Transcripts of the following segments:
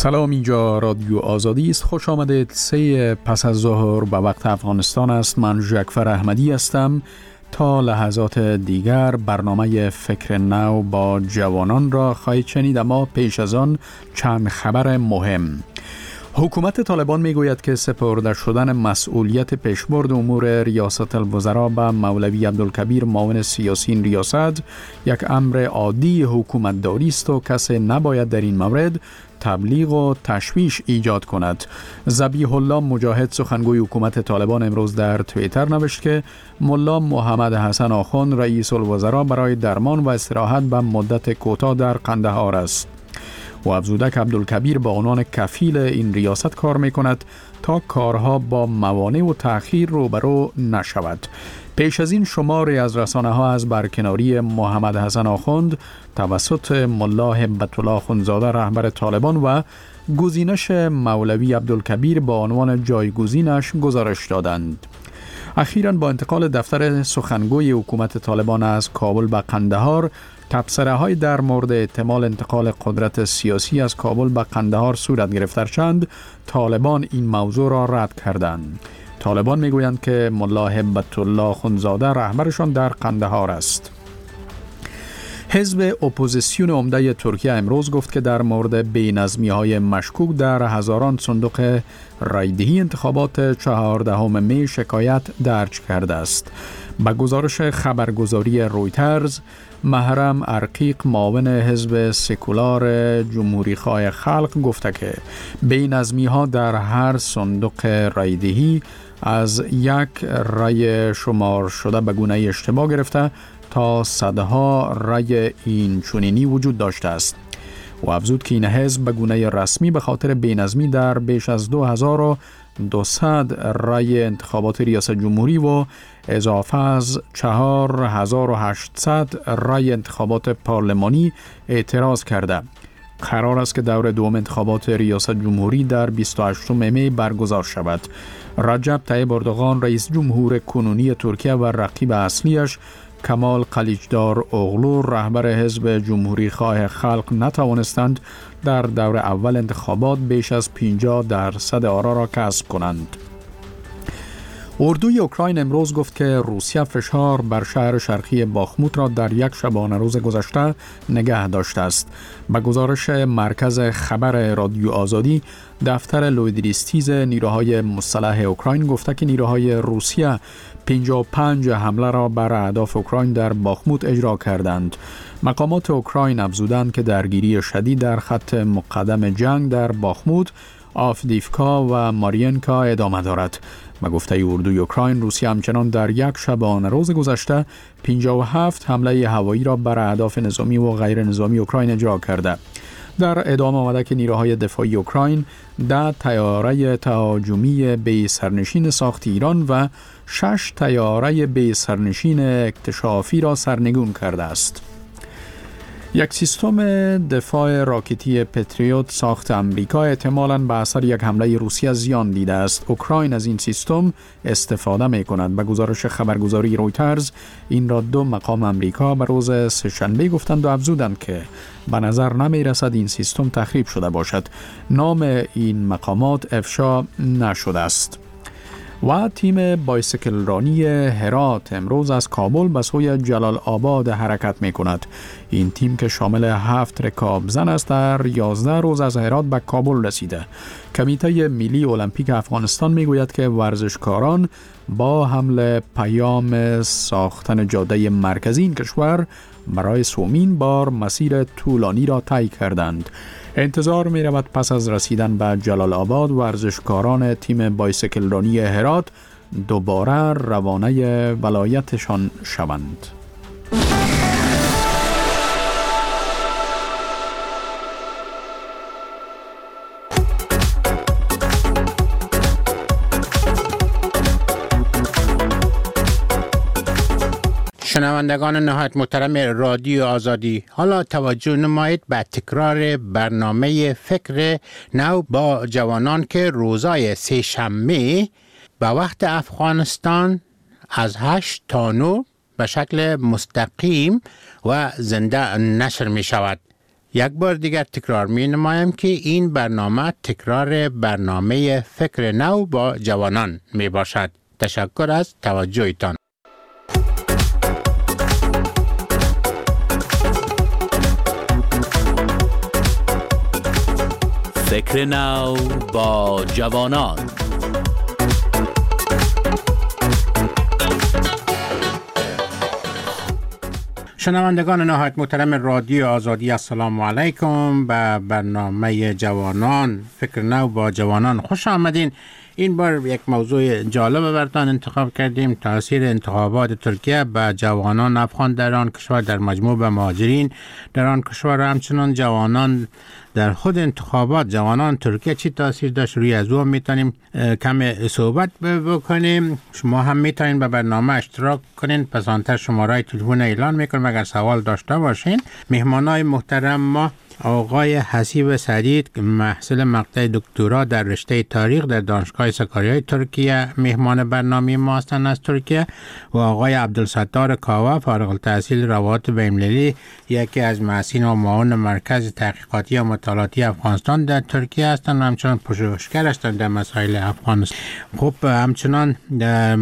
سلام، اینجا رادیو آزادی است. خوش آمدید. 3 پس از ظهر به وقت افغانستان است. من جعفر احمدی هستم. تا لحظات دیگر برنامه فکر نو با جوانان را خواهید شنید، اما پیش از آن چند خبر مهم. حکومت طالبان میگوید که سپرده شدن مسئولیت پیشبرد امور ریاست الوزراء به مولوی عبدالکبیر معاون سیاسی این ریاست یک امر عادی حکومتداری است و کسی نباید در این مورد تبلیغ و تشویش ایجاد کند. ذبیح الله مجاهد سخنگوی حکومت طالبان امروز در توییتر نوشت که ملا محمد حسن آخوند رئیس الوزراء برای درمان و استراحت به مدت کوتاه در قندهار است. و افزوده که عبدالکبیر با عنوان کفیل این ریاست کار می کند تا کارها با موانع و تأخیر روبرو نشود. پیش از این شماری از رسانه ها از برکناری محمد حسن آخوند توسط ملا هبت الله آخوندزاده رهبر طالبان و گزینش مولوی عبدالکبیر با عنوان جایگزینش گزارش دادند. اخیراً با انتقال دفتر سخنگوی حکومت طالبان از کابل به قندهار، تبصره‌های در مورد احتمال انتقال قدرت سیاسی از کابل به قندهار صورت گرفت، چند طالبان این موضوع را رد کردند. طالبان میگویند که ملا هبت الله آخوندزاده رهبرشان در قندهار است. حزب اپوزیسیون عمده ترکیه امروز گفت که در مورد بی‌نظمی‌های مشکوک در هزاران صندوق رایدهی انتخابات 14 می شکایت درج کرده است. با گزارش خبرگزاری رویترز، محرم ارقیق معاون حزب سکولار جمهوریخواه خلق گفته که بی‌نظمی‌ها در هر صندوق رایدهی از یک رای شمار شده به گونه اشتباه گرفته تا صدها رای این چنینی وجود داشته است. و افزود که این حزب به گونه رسمی به خاطر بی‌نظمی در بیش از 2200 رای انتخابات ریاست جمهوری و اضافه از 4800 رای انتخابات پارلمانی اعتراض کرده. قرار است که دور دوم انتخابات ریاست جمهوری در 28 می برگزار شود. رجب طیب اردوغان رئیس جمهور کنونی ترکیه و رقیب اصلیش کمال قلیچدار اوغلو رهبر حزب جمهوریخواه خلق نتوانستند در دور اول انتخابات بیش از 50% آرا را کسب کنند. اردوی اوکراین امروز گفت که روسیه فشار بر شهر شرقی باخموت را در یک شبانه روز گذشته نگه داشته است. به گزارش مرکز خبر رادیو آزادی، دفتر لویدریستیز نیروهای مسلح اوکراین گفته که نیروهای روسیه 55 حمله را بر اهداف اوکراین در باخموت اجرا کردند. مقامات اوکراین افزودند که درگیری شدید در خط مقدم جنگ در باخموت، آفدیفکا و مارینکا ادامه دارد. به گفته اردوی اوکراین، روسیه همچنان در یک شبانه روز گذشته 57 حمله هوایی را بر اهداف نظامی و غیر نظامی اوکراین اجرا کرده. در ادامه آمده که نیروهای دفاعی اوکراین 10 طیاره تهاجمی بی سرنشین ساخت ایران و 6 طیاره بی سرنشین اکتشافی را سرنگون کرده است. یک سیستم دفاع راکتی پتریوت ساخت امریکا احتمالاً به اثر یک حمله روسیه زیان دیده است. اوکراین از این سیستم استفاده می کند. به گزارش خبرگزاری رویترز، این را 2 مقام امریکا به روز سه‌شنبه گفتند و افزودند که به نظر نمی رسد این سیستم تخریب شده باشد. نام این مقامات افشا نشده است. و تیم بایسکل رانی هرات امروز از کابل به سوی جلال آباد حرکت می کند. این تیم که شامل 7 رکابزن است در 11 روز از هرات به کابل رسیده. کمیته ملی المپیک افغانستان می گوید که ورزشکاران با حمل پیام ساختن جاده مرکزی این کشور برای 3مین بار مسیر طولانی را طی کردند. انتظار می رود پس از رسیدن به جلال آباد ورزشکاران تیم بایسکل رانی هرات دوباره روانه ولایتشان شوند. شنوندگان نهایت محترم رادیو آزادی، حالا توجه نمایید به تکرار برنامه فکر نو با جوانان که روزای سه‌شنبه به وقت افغانستان از 8 تا 9 به شکل مستقیم و زنده نشر می شود. یک بار دیگر تکرار می نمایم که این برنامه تکرار برنامه فکر نو با جوانان می باشد. تشکر از توجهتان. فکر نو با جوانان. شنوندگان نهایت محترم رادیو آزادی، السلام علیکم. به برنامه جوانان فکر نو با جوانان خوش آمدین. این بار یک موضوع جالب براتان انتخاب کردیم: تاثیر انتخابات ترکیه به جوانان افغان در آن کشور، در مجموع به مهاجرین در آن کشور و همچنان جوانان در خود انتخابات. جوانان ترکیه چی تاثیر داشت؟ روی از اون میتونیم کم صحبت بکنیم. شما هم میتونین به برنامه اشتراک کنین. پسانتر شماره تلفن اعلان میکنم اگر سوال داشته باشین. مهمانای محترم ما آقای حسیب سدید، محصل مقطع دکترا در رشته تاریخ در دانشگاه سکاریای ترکیه، مهمان برنامه ما هستند از ترکیه، و آقای عبدالستار کاوه، فارغ التحصیل روابط بین‌المللی، یکی از مؤسسین و معاون مرکز تحقیقاتی و مطالعاتی افغانستان در ترکیه هستند و همچنان پژوهشگر هستند در مسائل افغانستان. خب همچنان در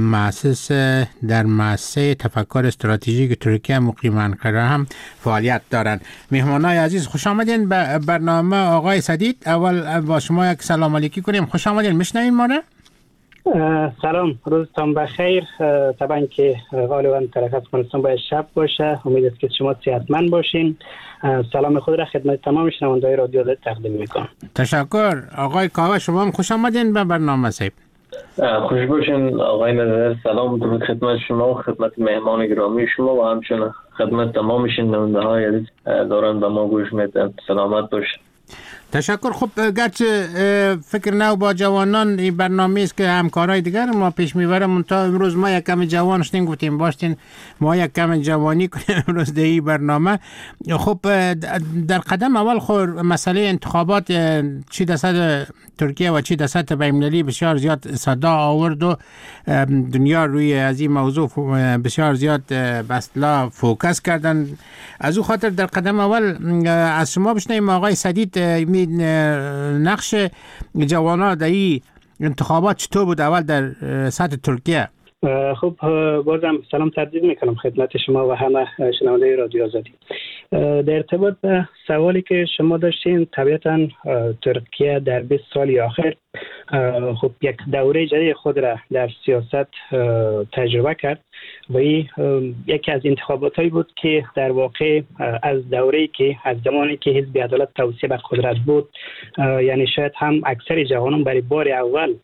مؤسسه تفکر استراتژیک ترکیه مقیم انقره هم فعالیت دارند. مهمانای عزیز خوش آمدین به برنامه. آقای سدید، اول با شما یک سلام علیکی کنیم. خوش آمدین. میشنوین ما را؟ سلام، روزتان بخیر. طبعا که غالبا طرف افغانستان باید شب باشه. امید است که شما صحتمند باشین. سلام خود را خدمت تمام شنوندگان رادیو تقدیم میکنم. تشکر. آقای کاوه، شما هم خوش آمدین به برنامه. صاحب خوش باشین. آقای نظر، سلام درود خدمت شما و خدمت مهمان گرامی شما و همچنین خدمت تمام شنونده های عزیز دارن به ما گوش میدن. سلامت باشین. تشکر. خب گرچه فکر نو با جوانان این برنامه است که همکارای دیگر ما پیش میبره، منتها امروز ما یک کم جوان شدیم، گفتیم باشین ما یک کم جوانی کنیم امروز در این برنامه. خب در قدم اول خور مسئله انتخابات چی در سطح ترکیه و چی در سطح بین‌المللی بسیار زیاد صدا آورد و دنیا روی از این موضوع بسیار زیاد بسلا فوکس کردن. از او خاطر در قدم اول از شما بشنویم آقای سدید، نقش جوانان در این انتخابات چطور بود اول در سطح ترکیه؟ خب بازم سلام تقدیم میکنم خدمت شما و همه شنونده رادیو آزادی. در ارتباط به سوالی که شما داشتین، طبیعتا ترکیه در 20 سال اخیر خب یک دوره جدید خود را در سیاست تجربه کرد و این یکی از انتخابات هایی بود که در واقع از دوره‌ای که از زمانی که حزب عدالت توسعه به قدرت بود، یعنی شاید هم اکثر جوانان برای بار اول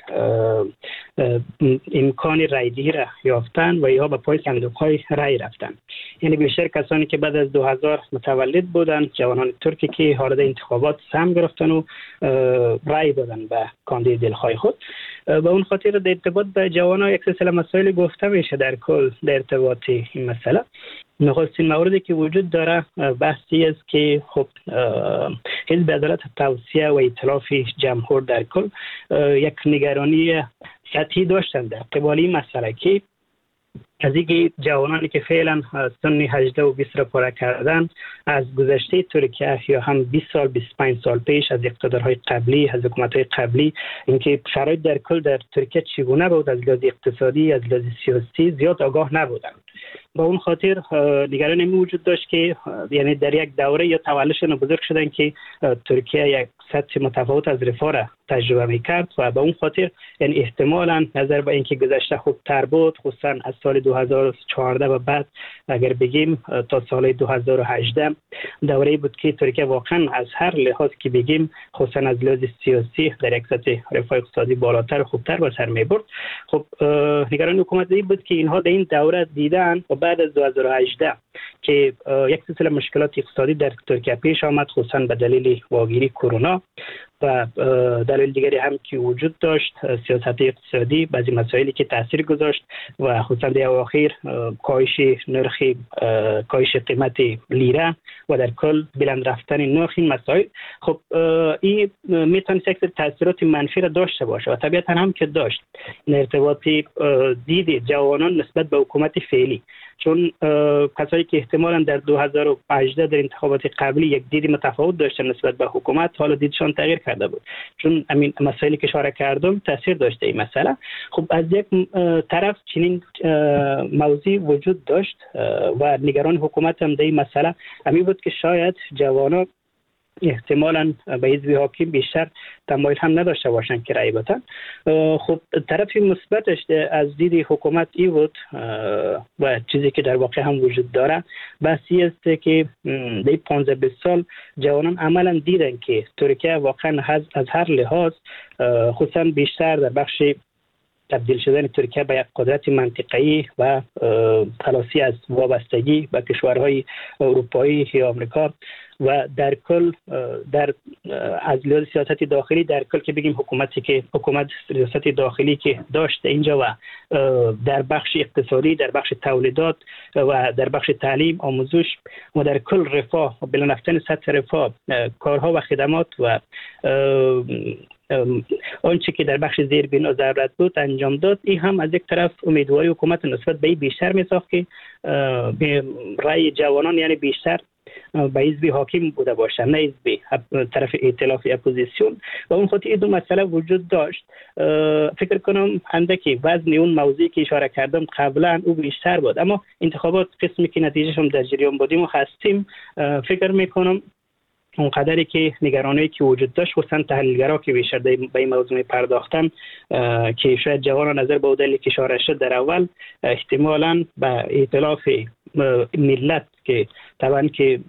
امکان رایدهی را یافتن و یا به پای صندوق‌های رای رفتن. یعنی بیشتر کسانی که بعد از 2000 متولد بودند، جوانان ترکی که حالا انتخابات سهم گرفتن و رای دادن به کاندید دلخواه خود. به اون خاطر در ارتباط به جوانان یک سلسله مسائل گفته میشه در کل در ارتباط این مسئله. نخستین موردی که وجود داره بحثی است که خب حزب عدالت توسعه و ائتلاف جمهور در کل یک نگرانی سطحی داشتن در قبال این مسئله که از اینکه جوانانی که فعلا سن 18 و 20 را پاره کردن از گذشته ترکیه یا هم 20 سال 25 سال پیش از اقتدارهای قبلی، از حکومت‌های قبلی، اینکه شرایط در کل در ترکیه چگونه بود، از لحاظ اقتصادی از لحاظ سیاسی زیاد آگاه نبودند. با اون خاطر نگرانی وجود داشت که یعنی در یک دوره یا تولدشان بزرگ شدن که ترکیه یک سطح متفاوت از رفاه را تجربه میکرد و به اون خاطر یعنی احتمالاً نظر به اینکه گذشته خوبتر بود، خصوصا از سال 2014 و بعد اگر بگیم تا سال 2018 دوره بود که ترکیه واقعا از هر لحاظ که بگیم، خصوصا از لحاظ سیاسی در یک سطح رفاه اقتصادی بالاتر و خوبتر به سر میبرد. خب نگرانی حکومت این بود که اینها در این دوره دیدن و بعد از 2018 که یک سلسله مشکلات اقتصادی در ترکیه پیش آمد، خصوصا به دلیل واگیری کرونا و دلیل دیگری هم که وجود داشت سیاست اقتصادی، بعضی مسائلی که تاثیر گذاشت و خصوصا در اواخر کاهش قیمت لیره و در کل بلند رفتن نرخ این مسائل. خب این میتونه یک تاثیرات منفی را داشته باشه و طبیعتا هم که داشت این ارتباطی دید جوانان نسبت به حکومت فعلی، چون کسایی که احتمالاً در 2018 در انتخابات قبلی یک دید متفاوت داشتن نسبت به حکومت، حالا دیدشان تغییر کرده بود، چون همین مسائلی که اشاره کردم تاثیر داشته این مسئله. خب از یک طرف چنین موضوع وجود داشت و نگران حکومت هم در این مسئله همین بود که شاید جوانان احتمالاً به حزب حاکم بیشتر تمایل هم نداشته باشند که رای بدن. خب طرف مثبتش از دید حکومت این بود و چیزی که در واقع هم وجود داره بحثی است که در 15-20 سال جوانان عملاً دیدن که ترکیه واقعاً از هر لحاظ خصوصاً بیشتر در بخش تبدیل شدن ترکیه به یک قدرت منطقه‌ای و خلاصی از وابستگی به کشورهای اروپایی یا آمریکا و در کل از لحاظ سیاست داخلی در کل که بگیم حکومت سیاست داخلی که داشت اینجا و در بخش اقتصادی، در بخش تولیدات و در بخش تعلیم، آموزش و در کل رفاه و بلند رفتن سطح رفاه، کارها و خدمات و آنچه که در بخش زیربنا ضرورت بود انجام داد. این هم از یک طرف امیدواری حکومت نسبت به این بیشتر می‌ساخت که به رأی جوانان یعنی بیشتر به حزب حاکم بوده باشه، نه حزب طرف ائتلاف اپوزیسیون. و اون خاطر این دو مسئله وجود داشت. فکر کنم اندکی وزن اون موضوعی که اشاره کردم قبلا او بیشتر بود، اما انتخابات قسمی که نتیجهش هم در جریان بودیم و هستیم، فکر میکنم اون قدری که نگرانی که وجود داشت خصوصا تحلیلگرا که بیشتر به این موضوع پرداختن که شاید جوان نظر به دلیلی که اشاره شد در اول احتمالاً به ائتلاف ملت که طبعا که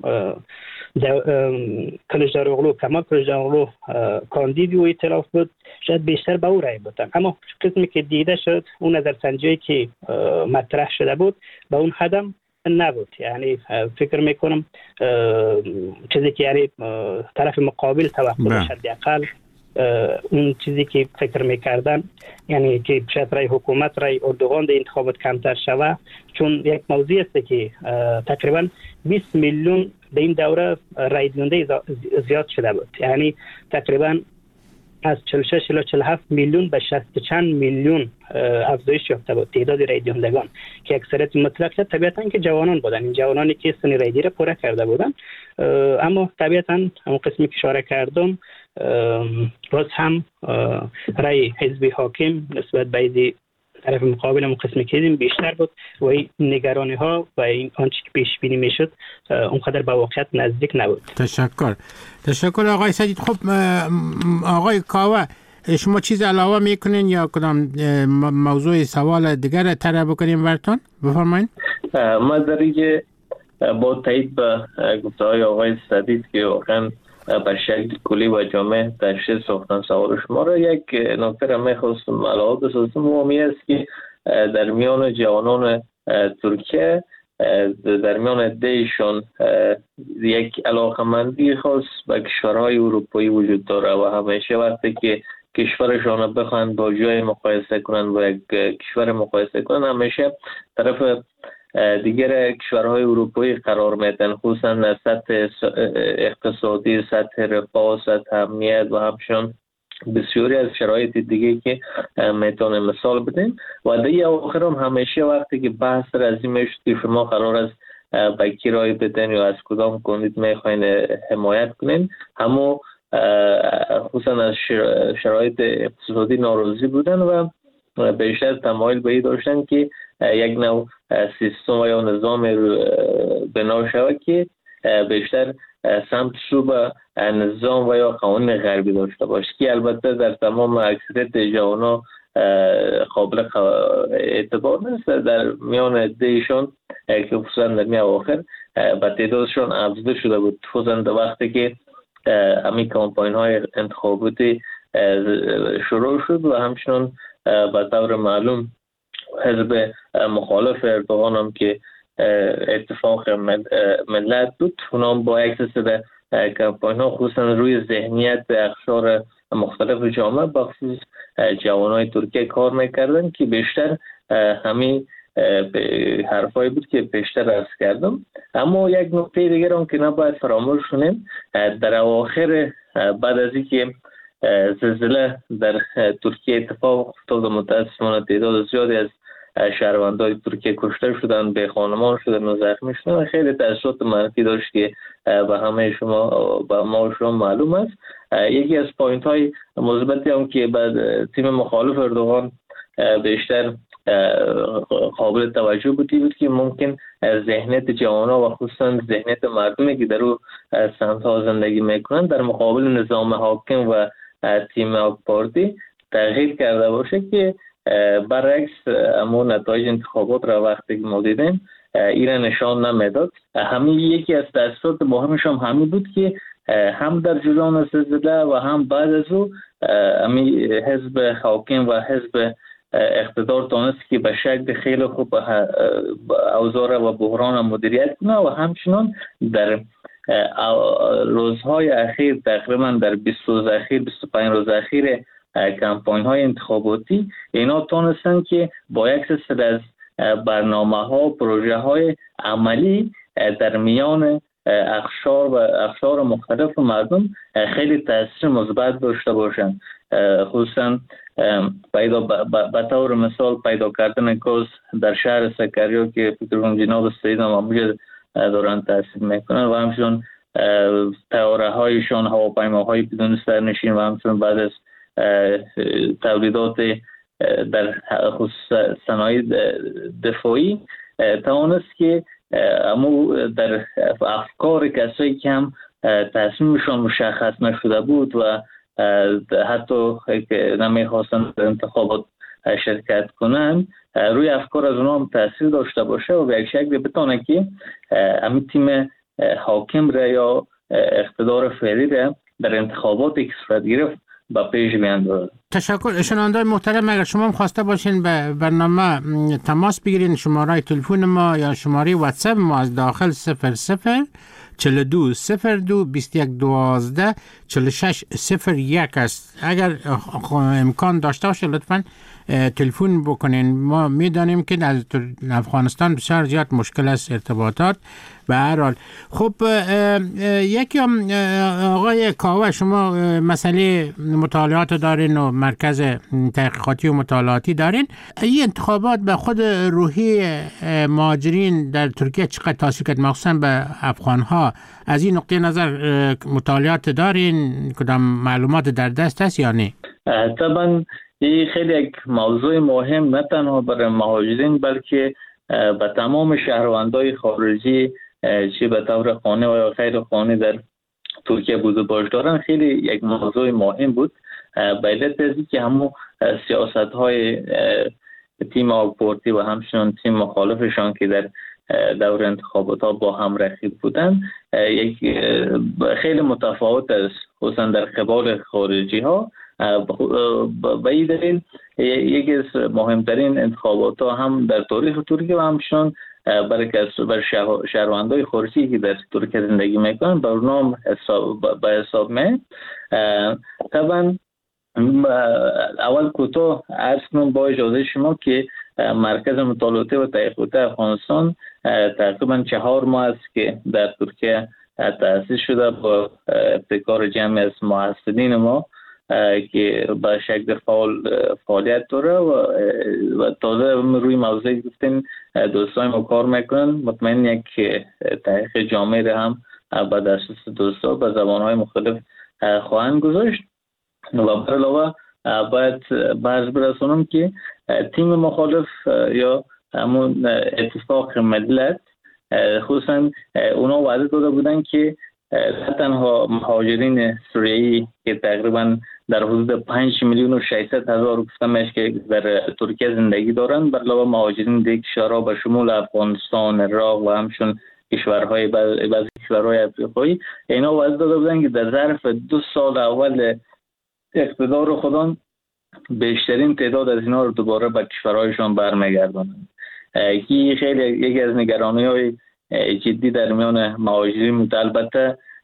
کلجداروغلو کمال کلجداروغلو کاندیدی و ائتلاف بود، شاید بیشتر به او رای بدن. اما قسمی که دیده شد اون نظرسنجی که مطرح شده بود به اون حدم نبود. یعنی فکر میکنم چیزی که یعنی طرف مقابل توقع داشت حداقل اون چیزی که فکر میکردن یعنی که شاید رای حکومت رای اردوغان در انتخابات کمتر شوه، چون یک موضوع است که تقریبا 20 میلیون در این دوره رای دهنده زیاد شده بود. یعنی تقریبا از 46 الی 47 میلیون به 60 چند میلیون افزایش یافته بود تعداد رای دهندگان که اکثریت مطلق طبیعتا که جوانان بودن، این جوانانی که سن رای را پوره کرده بودن. اما طبیعتا همون قسمی که اشاره کردم باز هم رای حزب حاکم نسبت به طرف مقابل هم قسمی که دیدیم بیشتر بود و این نگرانی ها و این آنچه که پیش بینی میشد اونقدر به واقعیت نزدیک نبود. تشکر آقای سجید. خب آقای کاوه، شما چیز علاوه میکنین یا کدام موضوع سوال دیگر طرح بکنیم براتون؟ بفرمایید. ما در اینجا با تایید به گفته های آقای سجید که واقعا به شکل کلی و جامع تشخیص ساختن سوال شما را، یک نکته را میخواستم علاوه بسازم و همی است که در میان جوانان ترکیه در میان دیشان یک علاقمندی خاص به کشورهای اروپایی وجود داره و همیشه وقتی که کشورشان بخواهند با جای مقایسه کنند و یک کشور مقایسه کنند همیشه طرف دیگر کشورهای اروپایی قرار میدن، خصوصا سطح اقتصادی، سطح رفاه، سطح امنیت و همچنان بسیاری از شرایط دیگه که میتونه مثال بدیم. و دیگه آخر هم همیشه وقتی که بحث رزمی شد که شما قرار است به کی رای بدین یا از کدام کاندید میخواین حمایت کنین، همو خصوصا از شرایط اقتصادی ناراضی بودن و بیشتر تمایل به این داشتن که یک نوع سیستم و یا نظام بنا شود که بیشتر سمت رو به نظام و یا قوانین غربی داشته باشه که البته در تمام اکثریت جوانا قابل اعتبار نیست. در میان دیشان که خصوصا در میان آخر به تعدادشان افزوده شده بود، خصوصا در وقتی که همین کامپاین های انتخاباتی شروع شد و همچنان به طور معلوم حزب مخالف اردوغان هم که اتفاق ملت بود، اونام با یک سلسله کمپاین ها خصوصا روی ذهنیت اقشار مختلف جامعه بخصوص جوانای ترکیه کار میکردن که بیشتر همین حرفایی بود که پیشتر عرض کردم. اما یک نکته دیگر هم که نباید فراموش کنیم، در اواخر بعد از اینکه زلزله در ترکیه اتفاق افتاد و متاسفانه تعداد زیادی از شهروندان ترکیه کشته شدن، به خانمان شدن و زخمی شدن، خیلی تاثیرات منفی داشت که به همه شما به ما شما معلوم است. یکی از پوینت های مثبتی هم که بعد تیم مخالف اردوغان بیشتر قابل توجه بود که ممکن ذهنیت جوانان و خصوصا ذهنیت مردمی که در او سمت ها زندگی میکنند در مقابل نظام حاکم و تیم آک پارتی تغییر کرده باشه که برعکس امون نتایج انتخابات را وقتی که ما دیدیم ایران نشان نمیداد. همین یکی از تأثیرات مهمش هم همین بود که هم در جریان زلزله و هم بعد از او حزب حاکم و حزب اقتدار تونست که به شکل خیلی خوب اوضاع و بحران مدیریت کنه و همچنان در روزهای اخیر تقریبا در 20 روز اخیر 25 روز اخیر کمپاین های انتخاباتی اینا تونستن که با یک سلسله از برنامه ها و پروژه های عملی در میان اقشار مختلف مردم خیلی تاثیر مثبت داشته باشند. خصوصا به طور مثال پیدا کردن گاز در شهر سکریا که فکر کنم جناب سید هم همونجا دارن تاثیر میکنن و همچنان طیاره هایشان هواپیماهای بدون سرنشین و همچنان بعد از تولیدات در خصوص صنایع دفاعی توانست که امو در افکار کسایی که هم تصمیمشان مشخص نشده بود و حتی که نمیخواستن در انتخابات شرکت کنن روی افکار از اونها هم تاثیر داشته باشه و به یک شکل بتونه که همین تیم حاکم را یا اقتدار فعلی را در انتخاباتی که صورت گرفت با پیش بیاندازه. تشکر. شنوندگان محترم، اگر شما هم خواسته باشین به برنامه تماس بگیرین، شماره تلفن ما یا شماره واتساپ ما از داخل 00 42 02 21 12 46 01 است. اگر امکان داشته باشه لطفاً تلفن بکنین. ما میدانیم که در افغانستان بسیار زیاد مشکل است ارتباطات. به هر حال خب یکی آقای کاوه، شما مسئله مطالعات دارین و مرکز تحقیقاتی و مطالعاتی دارین. این انتخابات به خود روحی مهاجرین در ترکیه چقدر تاثیر کرد، مخصوصا به افغانها؟ از این نقطه نظر مطالعات دارین؟ کدام معلومات در دست هست یا نه؟ طبعا این خیلی یک موضوع مهم نه تنها برای مهاجرین بلکه به تمام شهروندای خارجی چه به طور قانونی و یا غیر قانونی در ترکیه بود و باش دارن خیلی یک موضوع مهم بود. به علت از اینکه همون سیاست‌های تیم آک پارتی و همچنان تیم مخالفشان که در دور انتخابات ها با هم رقیب بودن یک خیلی متفاوت است، خصوصا در قبال خارجی ها. به این دلیل یکی از مهمترین انتخابات ها هم در تاریخ ترکیه و همچنان برای شهروندای خارجی که در ترکیه زندگی میکنن برنامه به حساب می. طبعا اول کوتاه عرض کنم با اجازه شما که مرکز مطالعاتی و تحقیقات افغانستان تقریبا 4 ماه است که در ترکیه تأسیس شده با ابتکار جمعی از محصلین ما که به شکل فعالیت داره و تازه روی موضوعی گفتیم دوستای ما کار میکنن. مطمئن یک تحقیق جامعی را هم به دسترس دوستا به زبانهای مختلف خواهند گذاشت. و بر علاوه باید برز برسونم که تیم مخالف یا همون اتفاق ملت خصوصا اونا وعده داده بودن که نه تنها مهاجرین سوریایی که تقریبا در حدود 5 میلیون و 600 هزار گفته میشه که در ترکیه زندگی دارند، بر علاوه مهاجرین دیگه کشورها به شمول افغانستان، عراق و همچنین کشورهای بعضی کشورهای افریقایی اینا وعده داده بودن که در ظرف 2 سال اول اقتدار خودان بیشترین تعداد از اینا رو دوباره به کشورهایشان برمیگردانند. که خیلی یکی از نگرانی‌های جدی در میان مهاجرین بود. البته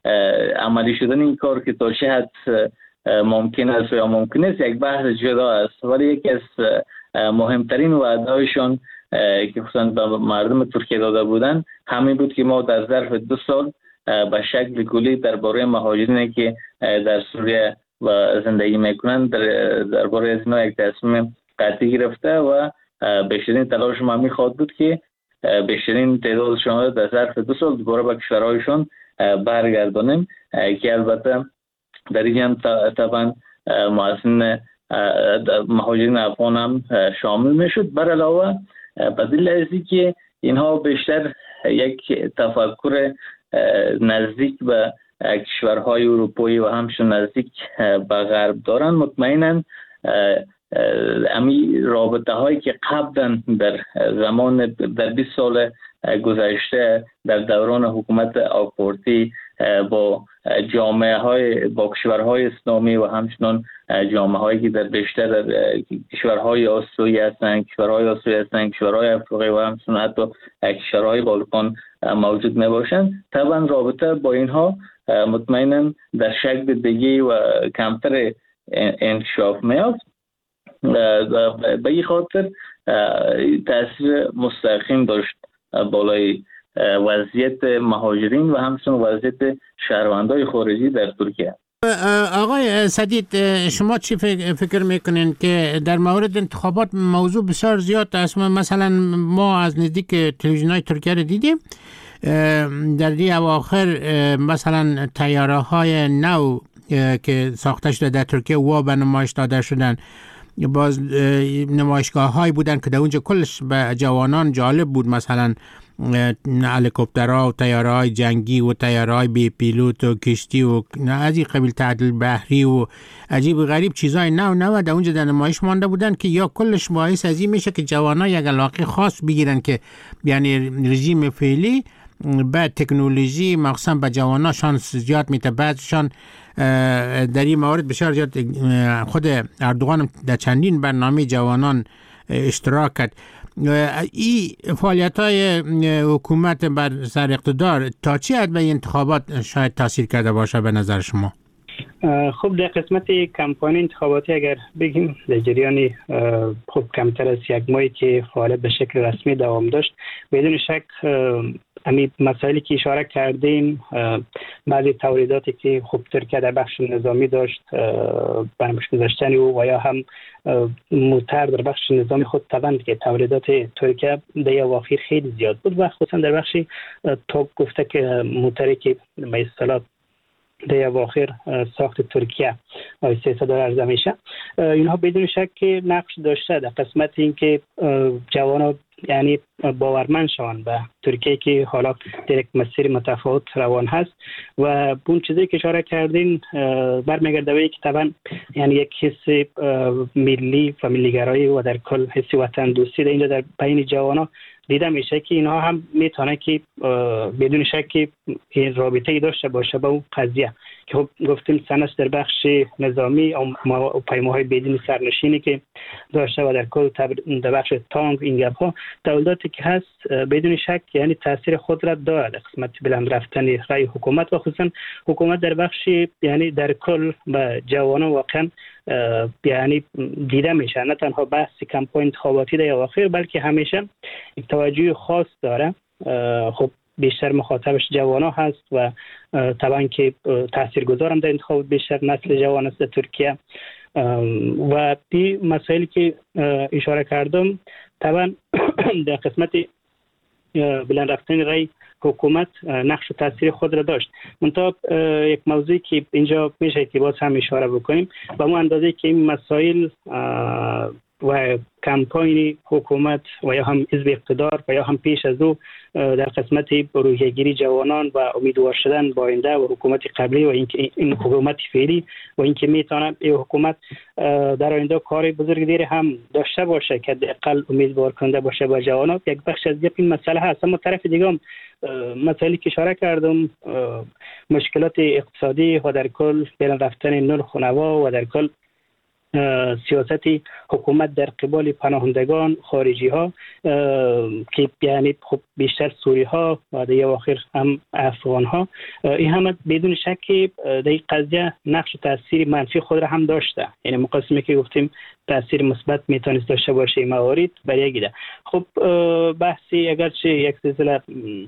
عملی شدن این کار که تا چه حد ممکن است یا ممکن است یک بحث جدا است، ولی یکی از مهمترین وعده‌هایشان که خصوصا به مردم ترکیه داده بودن همین بود که ما در ظرف 2 سال به شکل کلی درباره مهاجرینی که در سوریه و زندگی میکنند درباره از اینا یک تصمیم قطعی گرفته و بیشترین تلاش ما میخواد بود که بیشترین تعدادشان در ظرف 2 سال دوباره به کشورهایشان برگردانیم که البته در این هم طبعا محسن مهاجرین افغان هم شامل میشد. بر علاوه بدل از که اینها بیشتر یک تفکر نزدیک به کشورهای اروپایی و همچنین نزدیک به غرب دارن، مطمئناً امی رابطه هایی که قبلا در زمان در 20 سال گذشته در دوران حکومت آکورتی با جامعه های با کشورهای اسلامی و همچنان جامعه هایی که در بیشتر در کشورهای آسیایی هستند، کشورهای افریقایی و همچنان حتی کشورهای بالکان موجود نباشند، طبعا رابطه با اینها مطمئنا در شکل دیگه و کمتر انکشاف میافت. به این خاطر تاثیر مستقیم داشت بالای وضعیت مهاجرین و همچنین وضعیت شهروندان خارجی در ترکیه. آقای سدید، شما چی فکر میکنین که در مورد انتخابات موضوع بسیار زیاد است؟ مثلا ما از نزدیک تلویزیون‌های ترکیه رو دیدیم در دی اواخر مثلا طیاره های نو که ساخته شده در ترکیه و به نمایش داده شدن، باز نمایشگاه هایی بودن که در اونجا کلش به جوانان جالب بود، مثلا هلیکوپترها و طیاره های جنگی و طیاره های بی پیلوت و کشتی و از این قبیل تعدیل بحری و عجیب و غریب چیزای نو در اونجا در نمایش مانده بودن که یا کلش باعث از این میشه که جوانان یک علاقه خاص بگیرن که یعنی رژیم فعلی به تکنولوژی مخصوصا به جوانان زیاد میته. بعضشان در این مورد بسیار زیاد خود اردوغان در چندین برنامه جوانان اشتراک کرد. این فعالیت‌های حکومت بر سر اقتدار تا چه حد به انتخابات شاید تاثیر کرده باشه به نظر شما؟ خب در قسمت کمپانی انتخاباتی اگر بگیم در جریان خب کمتر از یک ماهی که فعالیت به شکل رسمی دوام داشت، بدون شک همین مسائلی که اشاره کردیم، بعضی تولیداتی که خب ترکیه در بخش نظامی داشت برنامه‌ریزی گذاشتن و یا هم موتر در بخش نظامی خود طبعا که تولیدات ترکیه در اواخر خیلی زیاد بود و خصوصا در بخش توپ گفته که موتری که به اصطلاح در اواخر ساخت ترکیه $300 عرضه میشه، اینها بدون شک که نقش داشته در قسمت اینکه جوانان یعنی باورمند شوند به ترکیه که حالا در یک مسیر متفاوت روان هست و اون چیزی که اشاره کردین برمیگرده به که طبعا یعنی یک حس ملی و ملیگرایی و در کل حس وطن دوستی در اینجا در بین جوانان دیده میشه که اینها هم میتونه که بدون شک که این رابطه‌ای داشته باشه با اون قضیه که خب گفتیم سنش در بخش نظامی و پیماهای بدون سرنشینی که داشته و در کل در بخش تانک این گپ‌ها تولیداتی که هست بدون شک یعنی تاثیر خود را دارد قسمت بلند رفتن رای حکومت و خصوصا حکومت در بخش یعنی در کل به جوانان واقعا یعنی دیده میشه، نه تنها بحث کمپاین انتخاباتی در اواخر بلکه همیشه توجه خاص داره. خب بیشتر مخاطبش جوانان هست و طبعا که تاثیرگذارم در انتخابات بیشتر نسل جوان است در ترکیه و این مسائلی که اشاره کردم طبعا در قسمت بلند رفتن رای حکومت نقش و تاثیر خود را داشت. منتها یک موضوعی که اینجا میشه که باز هم اشاره بکنیم به اون اندازه که این مسائل و کمپاین حکومت و یا هم حزب اقتدار و یا هم پیش از او در قسمت روحیه‌گیری جوانان و امیدوار شدن با آینده و حکومت قبلی و این حکومت فعلی و اینکه میتونه این حکومت در آینده کار بزرگ دیگه هم داشته باشه که حداقل امیدوار کننده باشه با جوانان، یک بخش از این مسئله هست. اما طرف دیگه هم مسائلی که اشاره کردم مشکلات اقتصادی و در کل بین رفتن نرخ و نوا و در کل سیاست حکومت در قبال پناهندگان خارجی ها که یعنی خب بیشتر سوری ها و در اواخر هم افغان ها، این هم بدون شک در این قضیه نقش و تاثیر منفی خود را هم داشته. یعنی مقایسه که گفتیم تاثیر مثبت میتونست داشته باشه این موارد برای گیده. خب بحثی اگرچه یک سلسله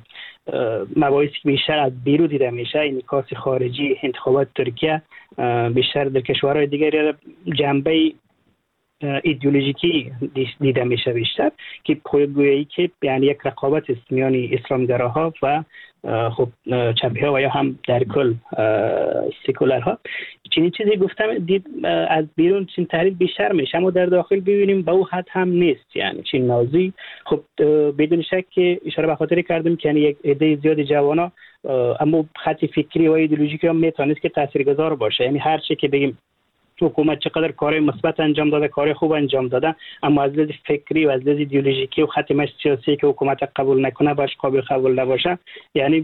مباحثی که بیشتر از بیرون دیده میشه، انعکاس خارجی انتخابات ترکیه بیشتر در کشورهای دیگری جنبه ایدئولوژیکی دیده میشه بیشتر، که گویی که یعنی یک رقابت است میان اسلامگراها و خب چپی‌ها و یا هم در کل سکولرها. چنین چیزی گفتم دید از بیرون چین تحلیل بیشتر میشه، اما در داخل ببینیم به او حد هم نیست. یعنی چین موضوعی خب بدون شک که اشاره به خاطر کردم که یعنی یک عده زیاد جوانا اما خط فکری و ایدئولوژیکی هم میتونست که تاثیرگذار باشه. یعنی هر چی که بگیم حکومت چقدر کار مثبت انجام داده، کار خوب انجام داده، اما از لحاظ فکری و از لحاظ ایدئولوژیکی و خط مشی سیاسی که حکومت قبول نکنه باش قابل قبول نباشه، یعنی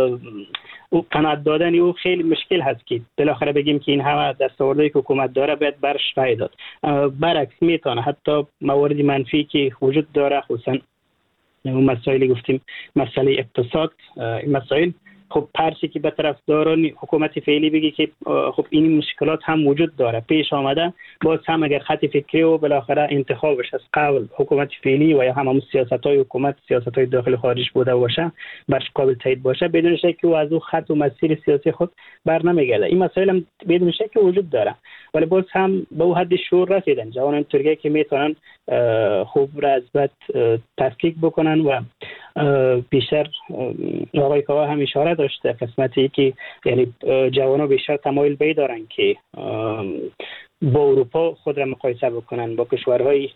او قناعت دادن او خیلی مشکل هست که بالاخره بگیم که این همه دستاوردی که حکومت داره باید برش رای داد. برعکس میتونه حتی موارد منفی که وجود داره، خصوصا اون مسائلی گفتیم مسئله اقتصاد، این مسائل خب پرسی که به طرفداران حکومت فعلی بگی که خب این مشکلات هم وجود داره پیش آمده، باز هم اگر خط فکری و بالاخره انتخابش از قبل حکومت فعلی و یا همون سیاست‌های حکومت سیاست‌های داخل خارج بوده باشه برش قابل تایید باشه، بدون شک او از او خط و مسیر سیاسی خود بر نمیگرده. این مسائل هم بدون شک وجود داره، ولی باز هم به اون حد شعور رسیدن جوانان ترکیه که میتونن خوب را از بد تفکیک بکنن و بیشتر آقای کاوا هم اشاره داشته قسمتی که یعنی جوانان بیشتر تمایل به دارن که با اروپا خود را مقایسه بکنن با کشورهای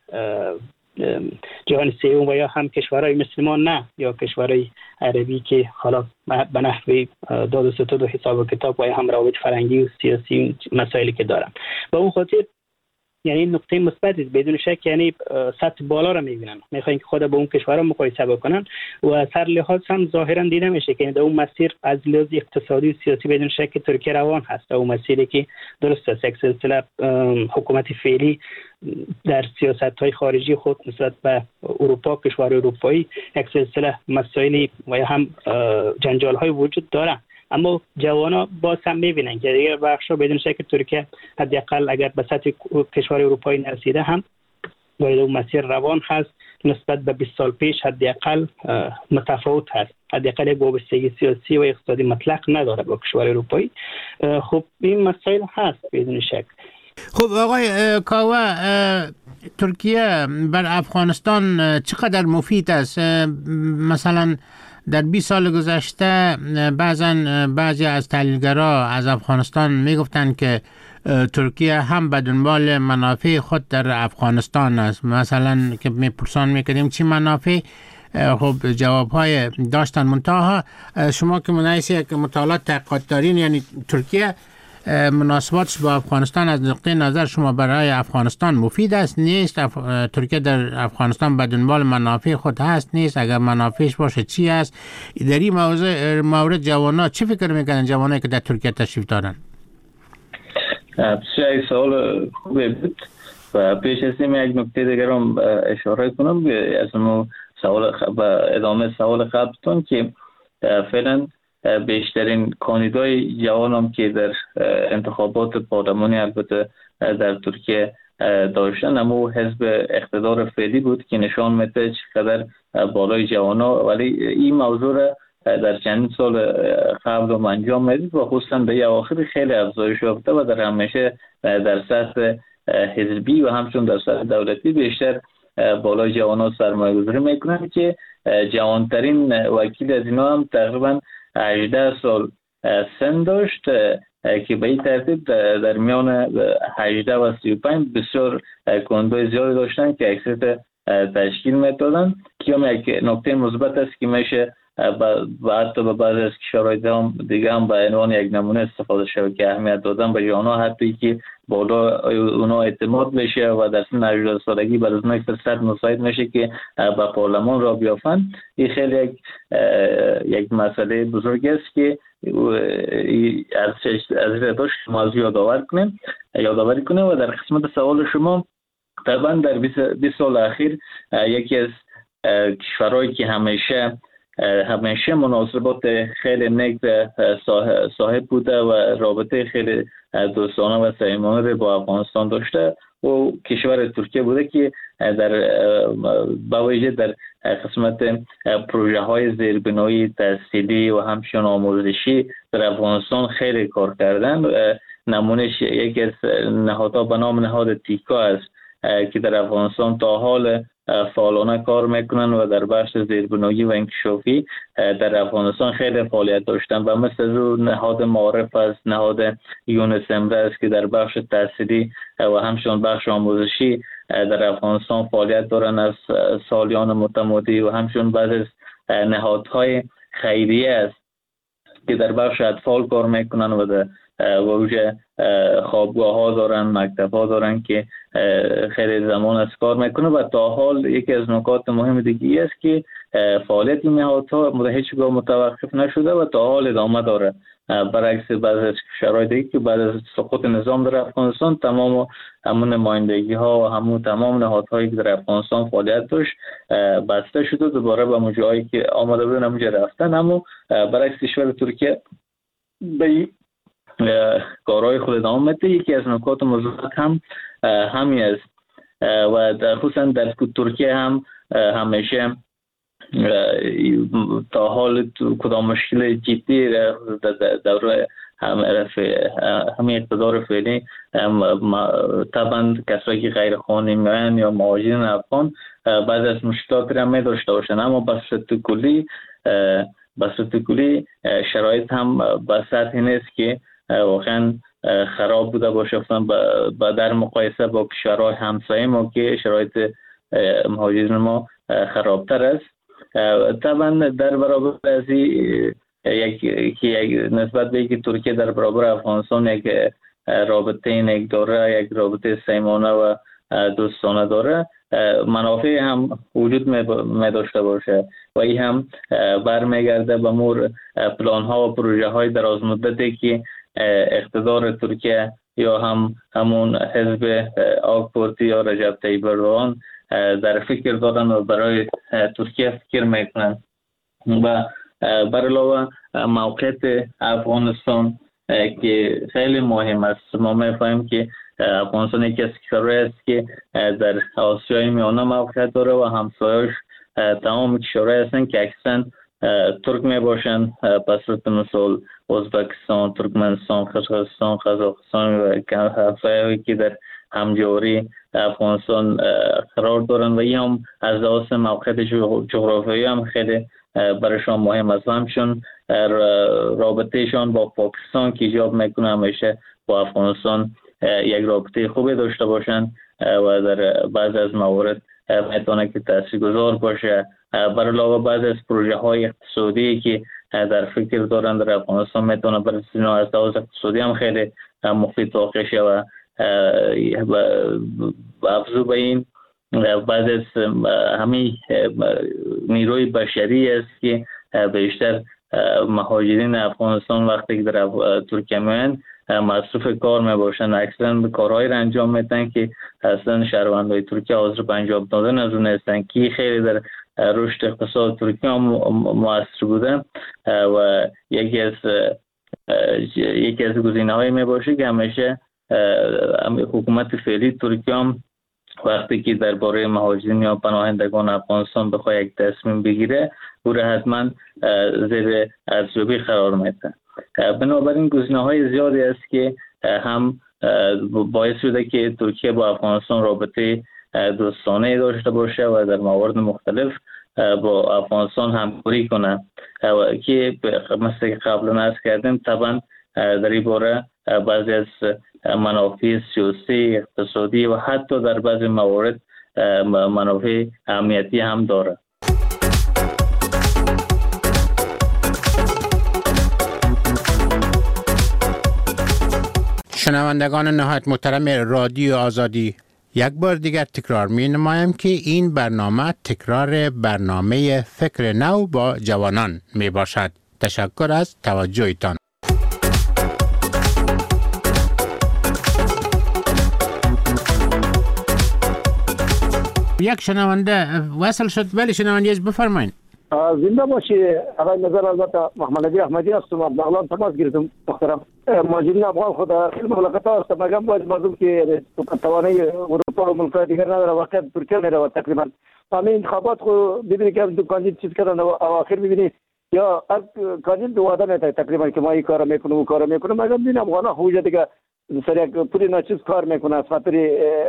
جهان سوم و یا هم کشورهای مسلمان نه یا کشورهای عربی که حالا به نحوی داد و ستد و حساب و کتاب و یا هم روابط فرهنگی و سیاسی مسائلی که دارن. با اون خاطر یعنی نقطه مثبت است بدون شک، یعنی سطح بالا را میبینن، میخواین که خود با اون کشورها مقایسه بکنن و از هر لحاظ هم ظاهرا دیده میشه که در اون مسیر از لحاظ اقتصادی و سیاسی بدون شک ترکیه روان هست. اون مسیری که درست است یک سلسله حکومت فعلی در سیاست‌های خارجی خود نسبت به اروپا، کشور اروپایی یک سلسله مسائلی و یا هم جنجال‌های وجود داره، اما جوانا باز هم میبینن که دیگر بخشا بدون شک ترکیه حداقل اگر به سطح کشور اروپایی نرسیده هم باید اون مسیر روان هست، نسبت به 20 سال پیش حداقل متفاوت هست، حداقل یک وابستگی سیاسی و اقتصادی مطلق نداره با کشور اروپایی. خب این مسائل هست بدون شک. خب آقای کاوا، ترکیه بر افغانستان چقدر مفید است؟ مثلا در 20 سال گذشته بعضی از تحلیلگرا از افغانستان میگفتند که ترکیه هم به دنبال منافع خود در افغانستان است. مثلا که میپرسان میکردیم چی منافع؟ خب جوابهای داشتن، منتها شما که منعیس یک مطالعات تحقیقات دارین، یعنی ترکیه مناسباتش با افغانستان از نقطه نظر شما برای افغانستان مفید است نیست؟ ترکیه در افغانستان به دنبال منافع خود هست نیست؟ اگر منافعش باشه چی است؟ در این مورد جوانا چی فکر میکنن، جوانایی که در ترکیه تشریف دارن؟ بسیار سوال خوبی بود و پیش از این یک نکته دیگر هم اشاره کنم از اون ادامه سوال قبلتون که فعلا بیشترین کاندیدای جوان هم که در انتخابات پارلمانی البته در ترکیه داشتن، اما حزب اقتدار فعلی بود که نشان میده چقدر بالای جوانا، ولی این موضوع را در چند سال قبل هم انجام میدید و خصوصا به اواخر خیلی افزایش یافته و در همیشه در سطح حزبی و همچون در سطح دولتی بیشتر بالای جوانا سرمایه گذاری میکنن که جوانترین وکیل از اینا هم تقریبا 18 سال سن داشت که به این ترتیب در میان 18 و 35 بسیار کاندیدای زیادی داشتن که اکثریت تشکیل میدادن، که هم یک نکته مثبت است که میشه بعد به بعضی از کشورهای دیگه هم به عنوان یک نمونه استفاده شود که اهمیت دادن به جوانان حتی که بالا اونا اعتماد بشه و در سن 18 سالگی بعد از 9% مساعد میشه که به پارلمان را بیافن. این خیلی یک مسئله بزرگ است که ارزش موضوع یادآوری کنیم و در قسمت سوال شما طبعا در 20 سال اخیر یکی از کشورهایی که همیشه مناسبات خیلی نیک صاحب بوده و رابطه خیلی دوستانه و صمیمانه با افغانستان داشته و کشور ترکیه بوده که با ویژه در قسمت پروژه های زیربنایی تحصیلی و همچنین آموزشی در افغانستان خیلی کار کردن. نمونهش یکی از نهادها به نام نهاد تیکا است که در افغانستان تا حال فعالانه کار میکنن و در بخش زیربنایی و انکشافی در افغانستان خیلی فعالیت داشتن و مثل نهاد معارف است، نهاد یونس امره است که در بخش تحصیلی و همچنین بخش آموزشی در افغانستان فعالیت دارن از سالیان متمادی و همچنین بعضی از نهادهای خیریه است که در بخش اطفال کار میکنن و وجه خوابگاه ها دارن، مکتب ها دارن که خیلی زمان از کار میکنه و تا حال یکی از نکات مهم دیگه است که فعالیت این نهادها هیچگاه متوقف نشده و تا حال ادامه داره، برعکس بعضی از کشورهای دیگه که بعد از سقوط نظام در افغانستان تمام همون نمایندگی ها و همون تمام نهادهایی که در افغانستان فعالیت داشت بسته شده، دوباره به جایی که آمده بودن اونجا رفتن. اما برعکس کشور ترکیه به کارهای خود ادامه میده. یکی از نکات مثبت هم همین است و خصوصا در ترکیه هم همیشه تا حال کدام مشکل جدی دوره همین اقتدار فعلی طبعا کسایی که غیر قانونی یا مهاجرین افغان بعضی از مشکلاتی را می داشته باشند، اما به صورت کلی شرایط هم به سطحی نیست که واقعا خراب بوده باشه در مقایسه با کشورهای همسایه ما که شرایط مهاجرین ما خرابتر است. طبعا در برابر از یک نسبت به اینکه ترکیه در برابر افغانستان یک رابطه نیک داره، یک رابطه صمیمانه و دوستانه داره، منافع هم وجود می داشته باشه و این هم برمیگرده به مور پلان ها و پروژه های دراز مدتی که اقتدار ترکیه یا همون حزب آکپورتی یا رجب طیب اردوغان در فکر دارن و برای ترکیه فکر میکنن. و بر علاوه موقعیت افغانستان که خیلی مهم است، ما میفهمیم که افغانستان یکی از کشورهایی است که در آسیای میانه موقعیت داره و همسایه‌اش تمام کشورهایی هستند که اکثرا ترک می باشند، به صورت مثال ازبکستان، ترکمنستان، قزاقستان، و همسایه‌هایی که در همجواری افغانستان قرار دارند و این هم از لحاظ موقعیت جغرافیایی هم خیلی برایشان مهم است. همچون رابطهشان با پاکستان که ایجاب میکنه همیشه با افغانستان یک رابطه خوبی داشته باشند و در بعض از موارد میتونه که تاثیرگذار باشه. بر علاوه بعض از پروژه های اقتصادی که در فکر دارند در افغانستان میتونه برای سینا از لحاظ اقتصادی هم خیلی مفید واقع شه و افزون به این بعض از همین نیروی بشری است که بیشتر مهاجرین افغانستان وقتی که در ترکیه میان مصروف کار میباشند، اکثرا به کارهایی را انجام میدن که اصلا شهروندهای ترکیه حاضر به انجام دادن از اون هستند که خیلی در رشد اقتصاد ترکیه هم مؤثر بوده و یکی از گزینه‌های میباشه که همیشه حکومت فعلی ترکیه هم وقتی که درباره مهاجرین یا پناهندگان افغانستان بخواد یک تصمیم بگیره او را حتما زیر ارزیابی قرار میده. بنابراین گزینه‌های زیادی است که هم باعث شده که ترکیه با افغانستان رابطه دوستانه داشته باشه و در موارد مختلف با افغانستان همکاری کنه که مثل که قبلا عرض کردیم طبعا در این باره بعضی از منافع سیاسی، اقتصادی و حتی در بعضی موارد منافع امنیتی هم داره. شنوندگان نهایت محترم رادیو آزادی، یک بار دیگر تکرار می نمایم که این برنامه تکرار برنامه فکر نو با جوانان می باشد. تشکر از توجهتان. یک شنونده وصل شد، ولی شنونده بفرمایید. زنده باشی. آقای نظر البته محمد نبی احمدی هستم. از بغلان تماس گرفتم محترم. مهاجرین افغان خود خیلی مملکت هست. مگم باید مردم که توانایی اروپا و ملک‌های دیگر نداره، واقعا ترکیه میره تقریبا. همین انتخابات خو ببینی که دو کاندید چیز کردن و آخر ببینی یا از کاندید دو وعده میده تقریبا که ما این کارو میکنیم و کارو میکنیم. مگم ببین افغانا خوجه دیگه سر یک پولی ناچیز کار میکنه. از خاطر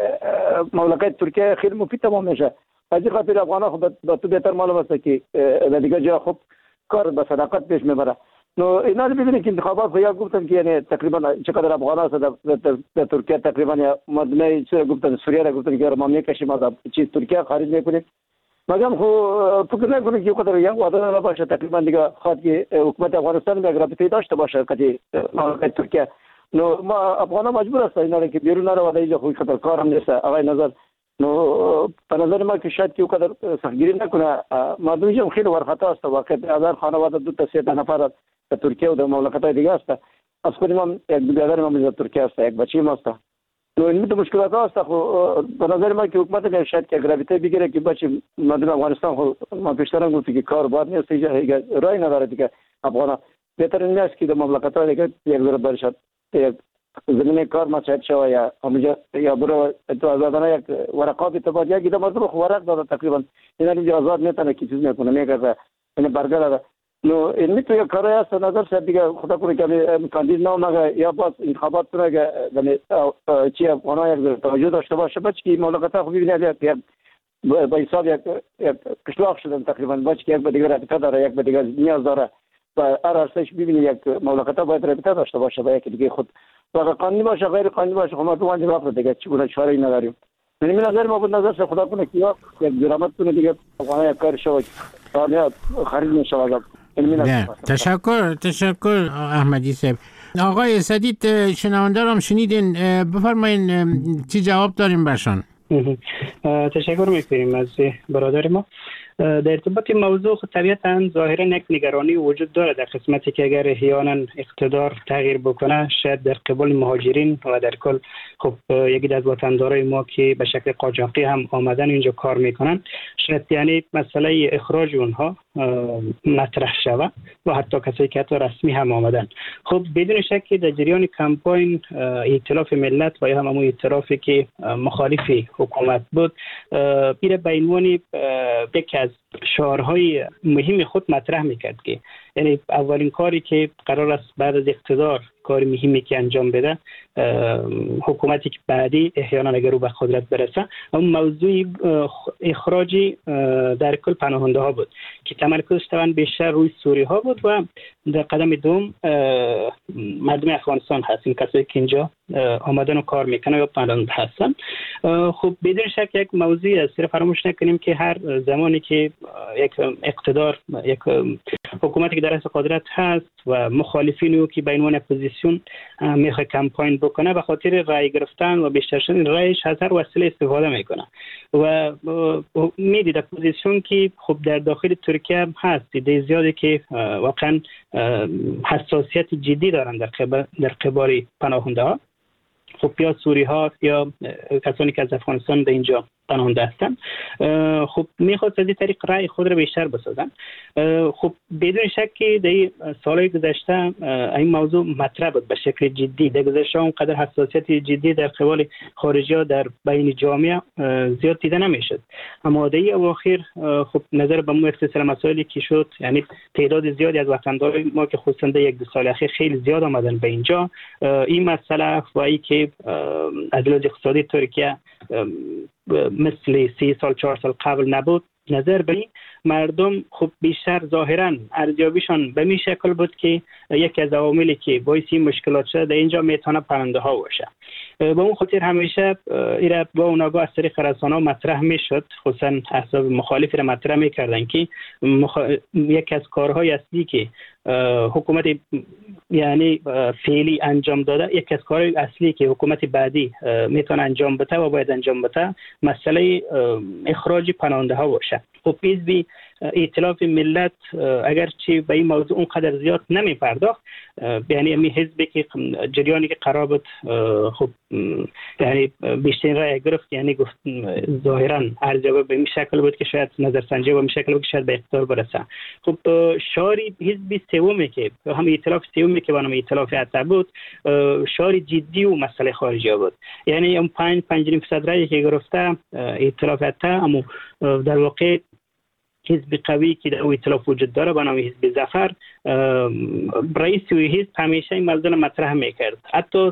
مملکت ترکیه خیلی مفید تمام میشه. از این خاطر افغانا خود به تو بهتر معلوم است که دیگه جا خوب کار به صداقت پیش میبره. نو اینا رو ببینید که انتخابات خو یا گفتن که یعنی تقریبا چقدر افغان هست در ترکیه تقریبا یا مدنی چه گفتن سوریه را گفتن که ما میکشیم از چیز ترکیه خارج میکنیم. مگم خو فکر نکنید که قدر یک وعده نباشه. تقریبا دیگه خواهد که حکومت افغانستان به رابطه داشته باشه که مملکت ترکیه. نو ما افغانا مجبور است اینا که بیرون نرو و اینجا خوی خطر کارم نیست. آقای نظر نو به نظر ما که شاید که قدر سختگیری نکنه. مردم اینجا خیلی ورخطا است. واقعا هزار خانواده 2 تا 3 تا نفر در ترکیه و در مملکت‌های دیگه است. از خودم هم یک برادر ما در ترکیه است، یک بچه‌م است. نو این مشکلات است. خو به نظر ما که حکومت نه شاید که گراویته بگیره که بچه مردم افغانستان خو ما پیشتر گفت که کار باید نیست، اینجا رای نداره دیگه. افغان بهتر نیست که در مملکت‌های دیگه یک ذره برشد زمین کار مساعد شوه یا همونجا یا برو تو آزادانه یک ورقات تباد یا گیده مردم خو ورق داده تقریبا. اینا اینجا آزاد میتونه که چیز میکنه میگه این برگرده. نو این تو یک کاری است نظر شد دیگه خدا کنه که کاندید نامه یا باز انتخابات کنه که چی افغانا یک توجه داشته باشه. بچه که مملکت ها خو ببینید یک به حساب یک قشلاق شدن تقریبا. بچه که یک به دیگر رابطه داره، یک به دیگر نیاز داره و هر ارزش ببینید یک مملکت ها باید رابطه داشته باشه با یک دیگه خود. واقعا قانونی باشه غیر قانونی باشه خب ما تو وانجا رفت دیگه چگونه چاره نداریم. من نظر ما بود نظر خدا کنه که یک درآمد کنه دیگه افغانا یک کار شو کامیاب خرید میشه. تشکر احمدی صاحب. آقای سدید شنونده رو شنیدین، بفرمایین چی جواب داریم برشان؟ تشکر میکنیم از برادر ما. در ارتباط موضوع طبیعتاً ظاهراً یک نگرانی وجود داره در قسمتی که اگر احیانا اقتدار تغییر بکنه شاید در قبال مهاجرین و در کل خب یکی از وطندارای ما که به شکل قاچاقی هم آمدن اینجا کار میکنن شاید یعنی مسئله اخراج اونها مطرح شود و حتی کسایی که حتی رسمی هم آمدن. خب بدون شک در جریان کمپاین ائتلاف ملت و یا همون ائتلافی که مخالف حکومت بود بیره به عنوان یکی از شعارهای مهم خود مطرح میکرد که یعنی اولین کاری که قرار است بعد از اقتدار کار مهمی که انجام بده حکومتی که بعدی احیانا اگر رو به قدرت برسه اون موضوع اخراجی در کل پناهنده ها بود که تمرکزش طبعا بیشتر روی سوری ها بود و در قدم دوم مردم افغانستان هستن کسایی که اینجا آمدن و کار میکنن یا پناهنده هستن. خب بدون شک یک موضوع است. فراموش نکنیم که هر زمانی که یک اقتدار یک حکومتی که در اصل قدرت هست و مخالفین او که به عنوان اپوزیسیون میخواد کمپاین بکنه به خاطر رای گرفتن و بیشتر شدن رایش از هر وسیله استفاده میکنه و میدید اپوزیسیون که خب در داخل ترکیه هست دیده زیاده که واقعا حساسیت جدی دارن در قبال پناهنده ها خب یا سوری ها یا کسانی که از افغانستان به اینجا پناهنده هستن. خب میخواست از این طریق رأی خود را بیشتر بسازن. خب بدون شک که در سالهای گذشته این موضوع مطرح بود به شکل جدی. در گذشته اونقدر حساسیت جدی در قبال خارجی ها در بین جامعه زیاد دیده نمیشد، اما در اواخر خب نظر به مو اختصار مسائلی که شد یعنی تعداد زیادی از وطندار ما که خصوصا در یک دو سال اخیر خیلی زیاد آمدن به اینجا این مسئله و ای که عدالت اقتصادی ترکیه مثل 3 سال 4 سال قبل نبود نظر به این مردم خب بیشتر ظاهرا ارزیابیشان به این شکل بود که یکی از عواملی که باعث این مشکلات شده در اینجا میتونه پرنده ها باشه. به اون خاطر همیشه ایرا با اوناگاه از طریق رسانه‌ها مطرح میشد، خصوصا احزاب مخالف را مطرح میکردن که یکی از کارهای اصلی که حکومت یعنی فعلی انجام داده، یکی از کارهای اصلی که حکومت بعدی میتونه انجام بده و باید انجام بده مسئله اخراج پناهنده ها باشه. خب حزب ائتلاف ملت اگرچه به این موضوع اونقدر زیاد نمی پرداخت، یعنی این حزبی که جریانی که قرار بود خب یعنی بیشترین رای گرفت، یعنی گفت ظاهرا ارزیابی به این شکل بود که شاید نظرسنجی به این شکل بود که شاید به اقتدار برسه. خب شاری حزب سومی که هم ائتلاف سومی که با نام ائتلاف عطا بود، شاری جدی و مسئله خارجی بود. یعنی اون 5.5% رای که گرفته ائتلاف عطا، اما در واقع حزب قوی که در ائتلاف وجود داره به نام حزب ظفر، رئیس حزب همیشه این موضوع مطرح میکرد. حتی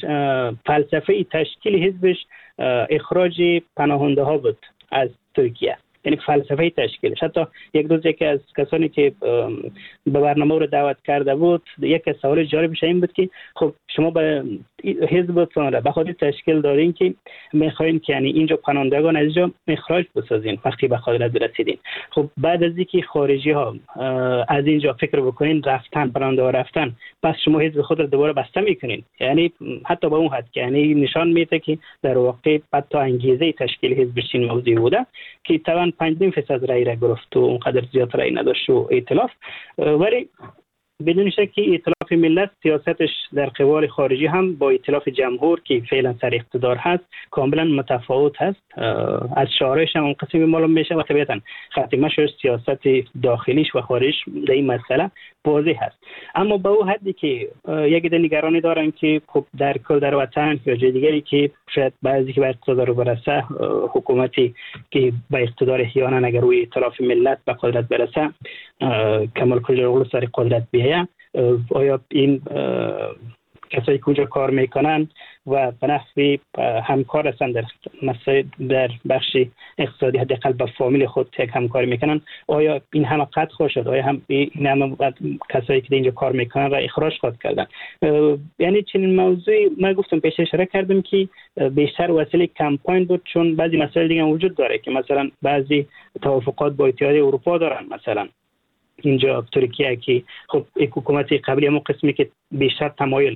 فلسفه تشکیل حزبش اخراج پناهنده ها بود از ترکیه، یعنی فلسفه تشکیلش. حتی یک روز یکی از کسانی که به برنامه رو دعوت کرده بود، یک از سوال جالبش این بود که خب شما به حزبتون را به خاطر تشکیل دارین که میخواین که یعنی اینجا پناهندگان از اینجا اخراج بسازین وقتی به قدرت برسیدین. خب بعد از اینکه خارجی ها از اینجا فکر بکنین رفتن، پناهنده ها رفتن، پس شما حزب خود را دوباره بسته میکنین. یعنی حتی به اون حد که یعنی نشان میده که در واقع حتی انگیزه تشکیل حزب چین موضوعی بوده که طبعا 5.5% رای را گرفت و اونقدر زیاد رای نداشت و ائتلاف. ولی بدون شک که ائتلاف ملت سیاستش در قوال خارجی هم با ائتلاف جمهور که فعلا سر اقتدار هست کاملا متفاوت هست. از شعارش هم اون قسمی معلوم میشه و طبیعتا خاتمه‌اش سیاست داخلیش و خارجیش در این مسئله واضح هست. اما با اون حدی که یک نگرانی دارن که خب در کل در وطن یا جای دیگری که شاید بعضی که به اقتدار برسه، حکومتی که به اقتدار احیانا اگر روی ائتلاف ملت به قدرت برسه کمال کلجرغلو سر قدرت بیایه، آیا این کسایی که اونجا کار میکنن و به نحوی همکار هستن در بخش اقتصادی، حداقل با فامیل خود یک همکاری میکنن، آیا این همه قطع خواهد شد؟ آیا هم این همه کسایی که اینجا کار میکنن را اخراج خواهد کردن؟ یعنی چنین موضوعی ما گفتم پیش اشاره کردم که بیشتر وسیله کمپاین بود، چون بعضی مسائل دیگه وجود داره که مثلا بعضی توافقات با اتحادیه اروپا دارن، مثلا اینجا ترکیه که خب حکومت قبلی همون قسمی که بیشتر تمایل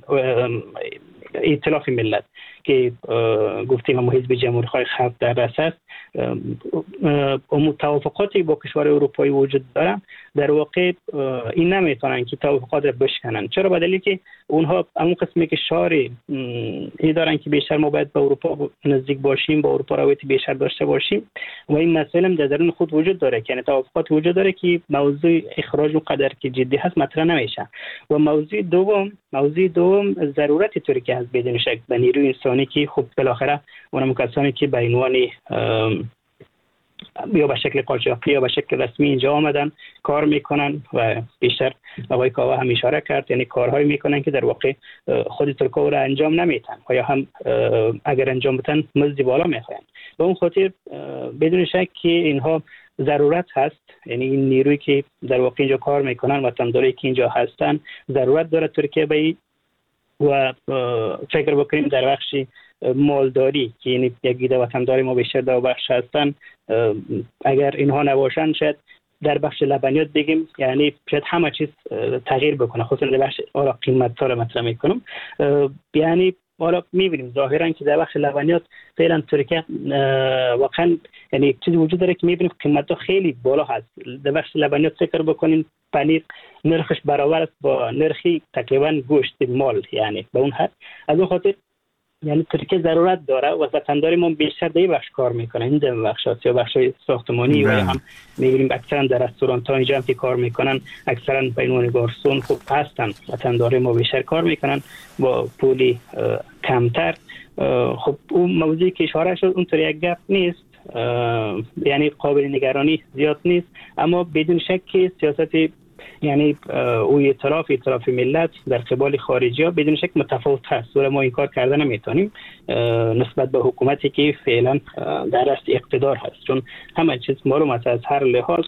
ائتلاف ملت که گفتیم هم حزب جمهوری‌خواه خلق در رأس است، توافقاتی با کشور اروپایی وجود داره، در واقع این نمیتونن که توافقات را بشکنن. چرا؟ به دلیلی که اونها همون قسمی که شعاری این دارن که بیشتر ما باید به اروپا نزدیک باشیم، با اروپا روابط بیشتر داشته باشیم و این مسئله هم در درون خود وجود داره که یعنی توافقات وجود داره که موضوع اخراج اونقدر که جدی هست مطرح نمیشه. و موضوع دوم ضرورت ترکیه هست بدون شک به نیروی انسانی که خب بالاخره اونم کسانی که به عنوان یا به شکل قاچاقی یا به شکل رسمی اینجا آمدن کار میکنن و بیشتر آقای کاوا هم اشاره کرد، یعنی کارهایی میکنن که در واقع خود ترکا را انجام نمیتن و یا هم اگر انجام بدن مزد بالا میخواین. به اون خاطر بدون شک که اینها ضرورت هست، یعنی این نیرویی که در واقع اینجا کار میکنن و وطنداری که اینجا هستن ضرورت داره ترکیه به و فکر بکنیم در بخش مالداری که یعنی یک ایده وطنداری ما بیشتر در بخش هستن، اگر اینها نباشن شاید در بخش لبنیات بگیم یعنی شاید همه چیز تغییر بکنه، خصوصا در بخش قیمت ها رو مطرح میکنم. یعنی حالا میبینیم ظاهرا که در بخش لبنیات فعلا ترکیه واقعا یعنی چیزی وجود داره که میبینیم قیمت ها خیلی بالا هست. در بخش لبنیات فکر بکنین پنیر نرخش برابر است با نرخی تقریبا گوشت مال، یعنی به اون حد. از اون خاطر یعنی ترکیه ضرورت داره و وطنداری ما بیشتر در این بخش کار میکنه، این در بخشات یا بخش ساختمانی و هم میبینیم اکثرا در رستوران ها اینجا هم که کار میکنن اکثرا به عنوان گارسون خوب هستن، وطنداری ما بیشتر کار میکنن با پولی کمتر. خب اون موضوعی که اشاره شد اونطور یک گپ نیست، یعنی قابل نگرانی زیاد نیست، اما بدون شک که سیاست یعنی او ائتلاف ملت در قبال خارجی ها بدون شک متفاوت هست و ما این کار کردن نمیتونیم نسبت به حکومتی که فعلا در دست اقتدار هست، چون همه چیز معلوم است از هر لحاظ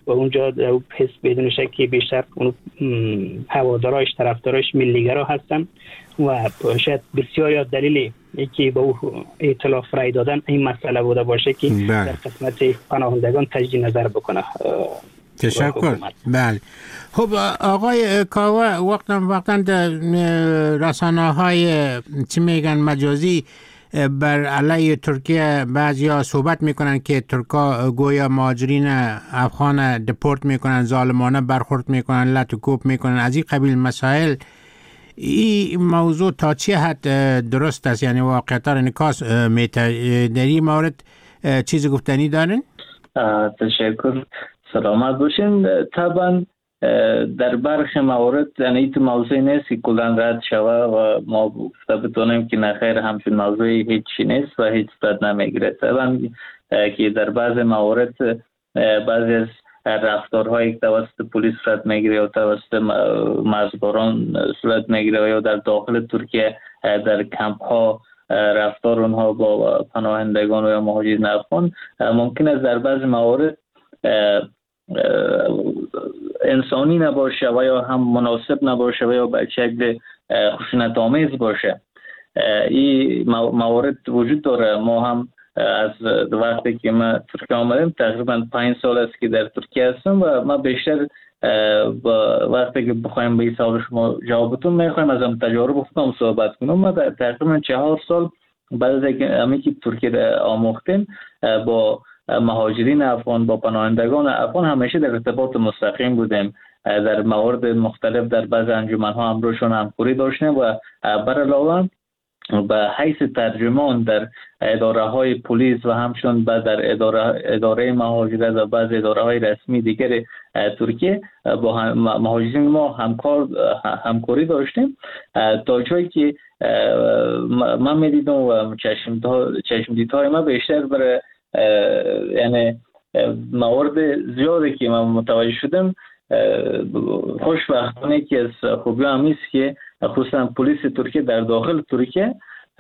و اونجا حزب بدون شکی بیشتر اون هواداراش طرفداراش ملیگرا هستن و شاید بسیاری از دلیل یکی به او ائتلاف رای دادن این مسئله بوده باشه که در قسمت پناهندگان تجدید نظر بکنه. تشکر. بله خب آقای کاوه، وقتا رسانه های چی میگن مجازی بر علیه ترکیه بعضیا صحبت میکنن که ترکا گویا مهاجرین افغان دپورت میکنن، ظالمانه برخورد میکنن، لط و کوب میکنن، از این قبیل مسائل. این موضوع تا چه حد درست است؟ یعنی واقعیت را انعکاس میده؟ در این مورد چیز گفتنی دارین؟ تشکر. سلامت باشین. طبعا در برخی موارد یعنی این موضوع نیست که کلان رد شوه و ما بتونیم که نخیر همچون موضوعی هیچی نیست و هیچ صورت نمیگیره. طبعا که در بعض موارد بعضی از رفتارهایی که توسط پلیس صورت میگیره یا توسط مزدوران صورت میگیره یا در داخل ترکیه در کمپ ها رفتار اونها با پناهندگان و یا مهاجرین افغان ممکن است در بعض موارد انسانی نباشه و یا هم مناسب نباشه و یا به شکل خشونت آمیز باشه. این موارد وجود داره. ما هم از وقتی که ما ترکیه آمدیم تقریبا 5 سال است که در ترکیه هستم و ما بیشتر وقتی که بخوایم به این سوال شما جوابتون میخوایم از هم تجارب خودم صحبت کنم. ما تقریبا 4 سال بعد از اینکه ترکیه آموختیم با مهاجرین افغان، با پناهندگان افغان همیشه در ارتباط مستقیم بودیم. در موارد مختلف در بعض انجمن‌ها همراهشون همکاری داشتیم و بر علاوه به حیث ترجمان در اداره‌های پلیس و همچنین در اداره مهاجرت و بعض اداره‌های رسمی دیگر ترکیه با مهاجرین ما همکاری داشتیم تا جایی که من می‌دیدم و چشم دیدهای ما بیشتر برای یعنی موارد زیادی که من متوجه شدم خوشبختانه که از خوبی هم است که خصوصا پلیس ترکیه در داخل ترکیه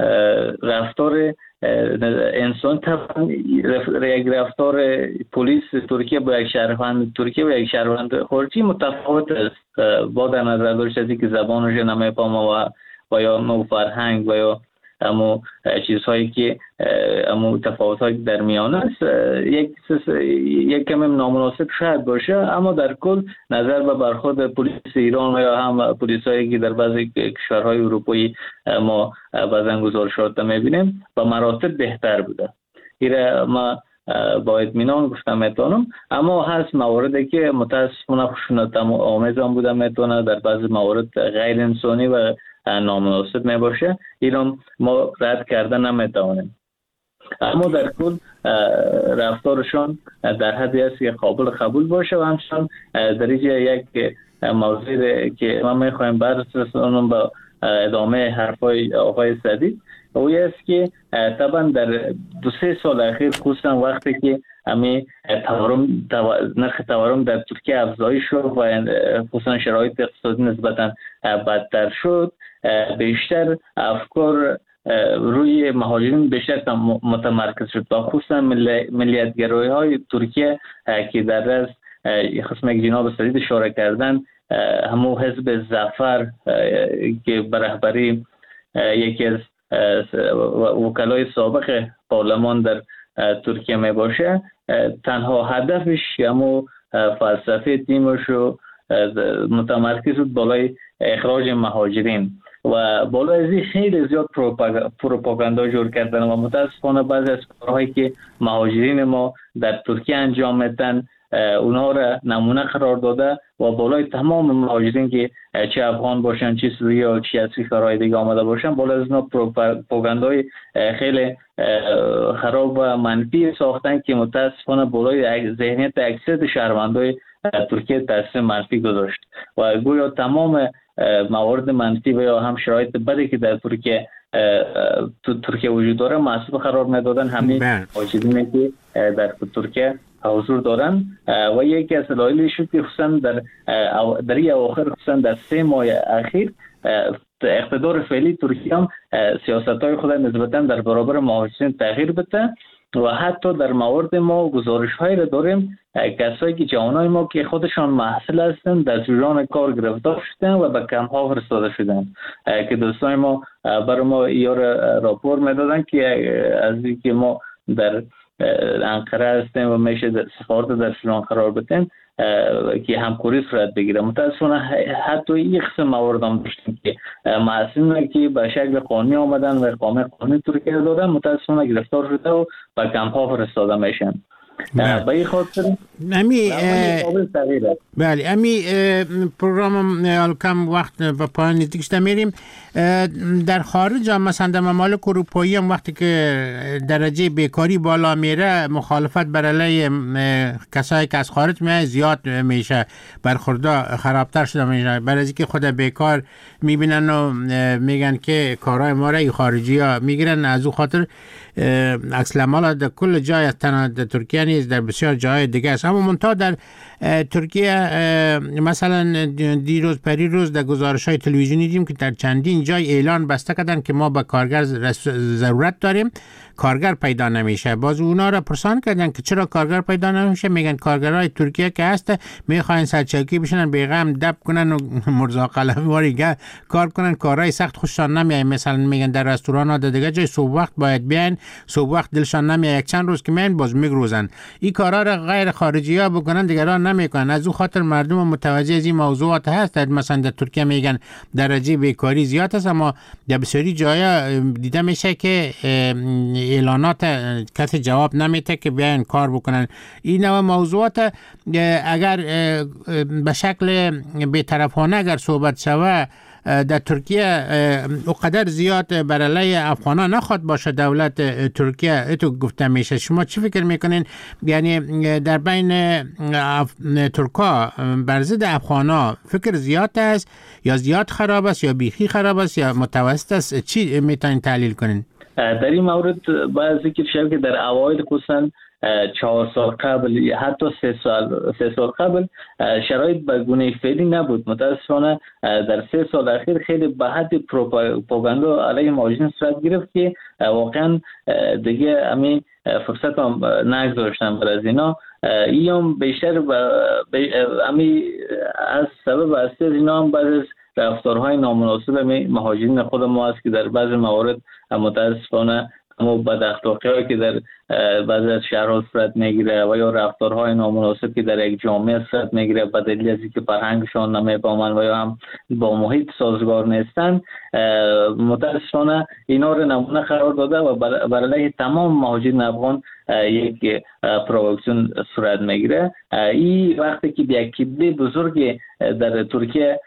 رفتار انسان طبعا یک رفتار پلیس ترکیه با یک شهروند ترکیه و یک شهروند خارجی متفاوت است با در نظر داشت از اینکه زبانش نمیفهمه و یا نو فرهنگ و یا اما چیزهایی که اما تفاوت‌های در میان است یک کمی نامناسب شاید باشه، اما در کل نظر به برخورد پلیس ایران و یا هم پلیسایی که در بعضی کشورهای اروپایی ما بعضا گزارشات میبینیم با مراتب بهتر بوده. ایره ما با اطمینان گفتم میتونم، اما هست مواردی که متاسفانه خشونت آمیز هم بوده میتونه، در بعضی موارد غیر انسانی و نامناسب میباشه. اینو ما رد کردن نمیتوانیم، اما در کل رفتارشان در حدی است که قابل قبول باشه و همچنان در اینجا یک موضوعی که ما میخوایم برسونم با ادامه حرفای آقای سدید و او است که طبعا در 2-3 سال اخیر خصوصا وقتی که همین نرخ تورم در ترکیه افزایش شد و خصوصا شرایط اقتصادی نسبتا بدتر شد، بیشتر افکار روی مهاجرین بیشتر متمرکز شد و خصوصا ملیت‌گرایی های ترکیه که در از قسم جناب سدید اشاره کردن همو حزب ظفر که به رهبری یکی از وکلای سابق پارلمان در ترکیه می باشه، تنها هدفش همو فلسفه تیمش رو متمرکز بود بالای اخراج مهاجرین و بالای از این خیلی زیاد پروپاگاندا جور کردن و متاسفانه بعضی از کارهایی که مهاجرین ما در ترکیه انجام میدن اونها را نمونه قرار داده و بالای تمام مهاجرین که چه افغان باشن چه سوری یا چه از کشورهای دیگه آمده باشن بالای از اینا پروپاگاندای خیلی خراب و منفی ساختن که متاسفانه بالای ذهنیت اکثر شهروندای ترکیه تاثیر منفی گذاشت و گویا تمام موارد منفی و یا هم شرایط بدی که در ترکیه وجود داره محسوب قرار ندادن همین مهاجرینی که در ترکیه حضور دارن و یکی از دلایلش شد که خصوصا در این اواخر خصوصا در 3 ماه اخیر اقتدار فعلی ترکیه هم سیاست‌های خود نسبتاً در برابر مهاجرین تغییر بده و حتی در مورد ما گزارش هایی را داریم کسایی که جوانای ما که خودشان محصل هستند در جریان کار گرفتار شدن و به کمپ ها فرستاده شدن که دوستان ما برای ما یا راپور میدادن که از اینکه ما در انقره هستیم و میشه سفارت در شیران قرار بدیم که همکاری صورت بگیره. متاسفانه حتی این قسم موارد هم داشتیم که محصلین که به شکل قانونی آمدن و اقامه قانونی ترکیه دادن متاسفانه گرفتار شده و به کمپ ها فرستاده میشن. به این خاطر بله امی پروگرام کم وقت به پایان نزدیک شده میریم. در خارج هم مثلا در ممالک اروپایی هم وقتی که درجه بیکاری بالا میره مخالفت بر علیه کسایی که از خارج میاد زیاد میشه، برخوردها خرابتر شده میشه، برای اینکه خود بیکار میبینن و میگن که کارهای ما را خارجی ها میگیرن. از او خاطر عکس العمل در کل جای از تنها ترکیه نیست، در بسیار جای دیگه است. اما منتها در ترکیه مثلا دیروز پریروز در گزارش‌های تلویزیونی دیدیم که در چندین جای اعلان بسته کردن که ما به کارگر ضرورت داریم، کارگر پیدا نمیشه. باز اونا را پرسان کردن که چرا کارگر پیدا نمیشه، میگن کارگرای ترکیه که هست میخواین سرچوکی بشنن بیغم دب کنن و مرزا قلمواری کار کنن، کارهای سخت خوششان نمیاد. مثلا میگن در رستوران ها دیگه جای صبح وقت باید بیاین، صبح وقت دلشان نمیاد، یک چند روز که میان باز میگروزن. این کارا را غیر خارجی ها بکنن دیگران نمیکنن. از او خاطر مردم متوجه از این موضوعات هست. مثلا در ترکیه میگن درجه بیکاری زیاد است، اما در بسیاری جایا دیده میشه که اعلانات کسی جواب نمیده که بیاین کار بکنن. این نوع موضوعات اگر به شکل بی‌طرفانه اگر صحبت شوه در ترکیه اقدر زیاد بر علیه افغانا نخواد باشه دولت ترکیه، اتو گفته میشه. شما چی فکر میکنین؟ یعنی در بین ترکا بر ضد افغانا فکر زیاد است یا زیاد خراب است یا بیخی خراب است یا متوسط است؟ چی میتونین تحلیل کنین؟ در این مورد باید ذکر شد که در اوایل خصوصا 4 سال قبل یا حتی 3 سال قبل شرایط به گونه فعلی نبود. متاسفانه در 3 سال اخیر خیلی به حد پروپاگاندا علیه مهاجرین صورت گرفت که واقعا دیگه همین فرصت هم نگذاشتن برای از اینا. این هم بیشتر همین از سبب اصلی از اینا هم بعد از رفتارهای نامناسب مهاجرین خود ما است که در بعضی موارد متاسفانه اما بد اخلاقی هایی که در بعضی از شهرها صورت میگیره و یا رفتارهای نامناسب که در یک جامعه صورت میگیره به دلیل از اینکه فرهنگشان نمیفهمند و یا هم با محیط سازگار نیستند، متاسفانه اینا رو نمونه قرار داده و بر علیه تمام مهاجرین افغان یک پرووکاسیون صورت میگیره. این وقتی که یک کتله بزرگ در ترکیه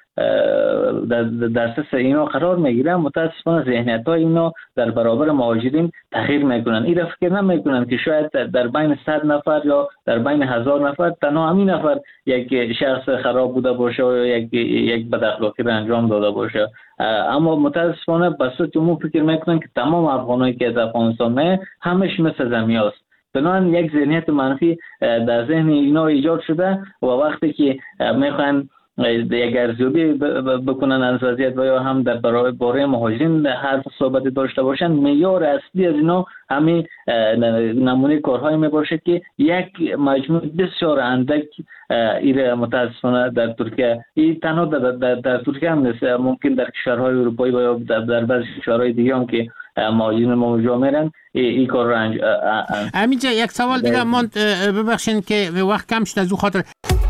در دسترس اینا قرار میگیرن، متاسفانه ذهنیت های اینا در برابر مهاجرین تغییر میکنن. این فکر نمیکنن که شاید در بین 100 نفر یا در بین 1000 نفر تنها همین نفر یک شخص خراب بوده باشه و یک بد اخلاقی را انجام داده باشه. اما متاسفانه بسیط عموم فکر میکنن که تمام افغانایی که از افغانستان میان همش مثل زمیاست. بنابراین یک ذهنیت منفی در ذهن اینا ایجاد شده و وقتی که میخوان یک ارزیابی بکنن از وضعیت و یا هم در باره مهاجرین حرف صحبت داشته باشن، معیار اصلی از اینا همین نمونه کارهای می باشه که یک مجموع بسیار اندک ایره متاسفانه در ترکیه، این تنها در ترکیه هم نیست، ممکن در کشورهای اروپایی و یا در بعضی کشورهای دیگه هم که مهاجرین موجود میرن این کار رو همینجا یک سوال دیگه من ببخشین که وقت کم شد از او خاطر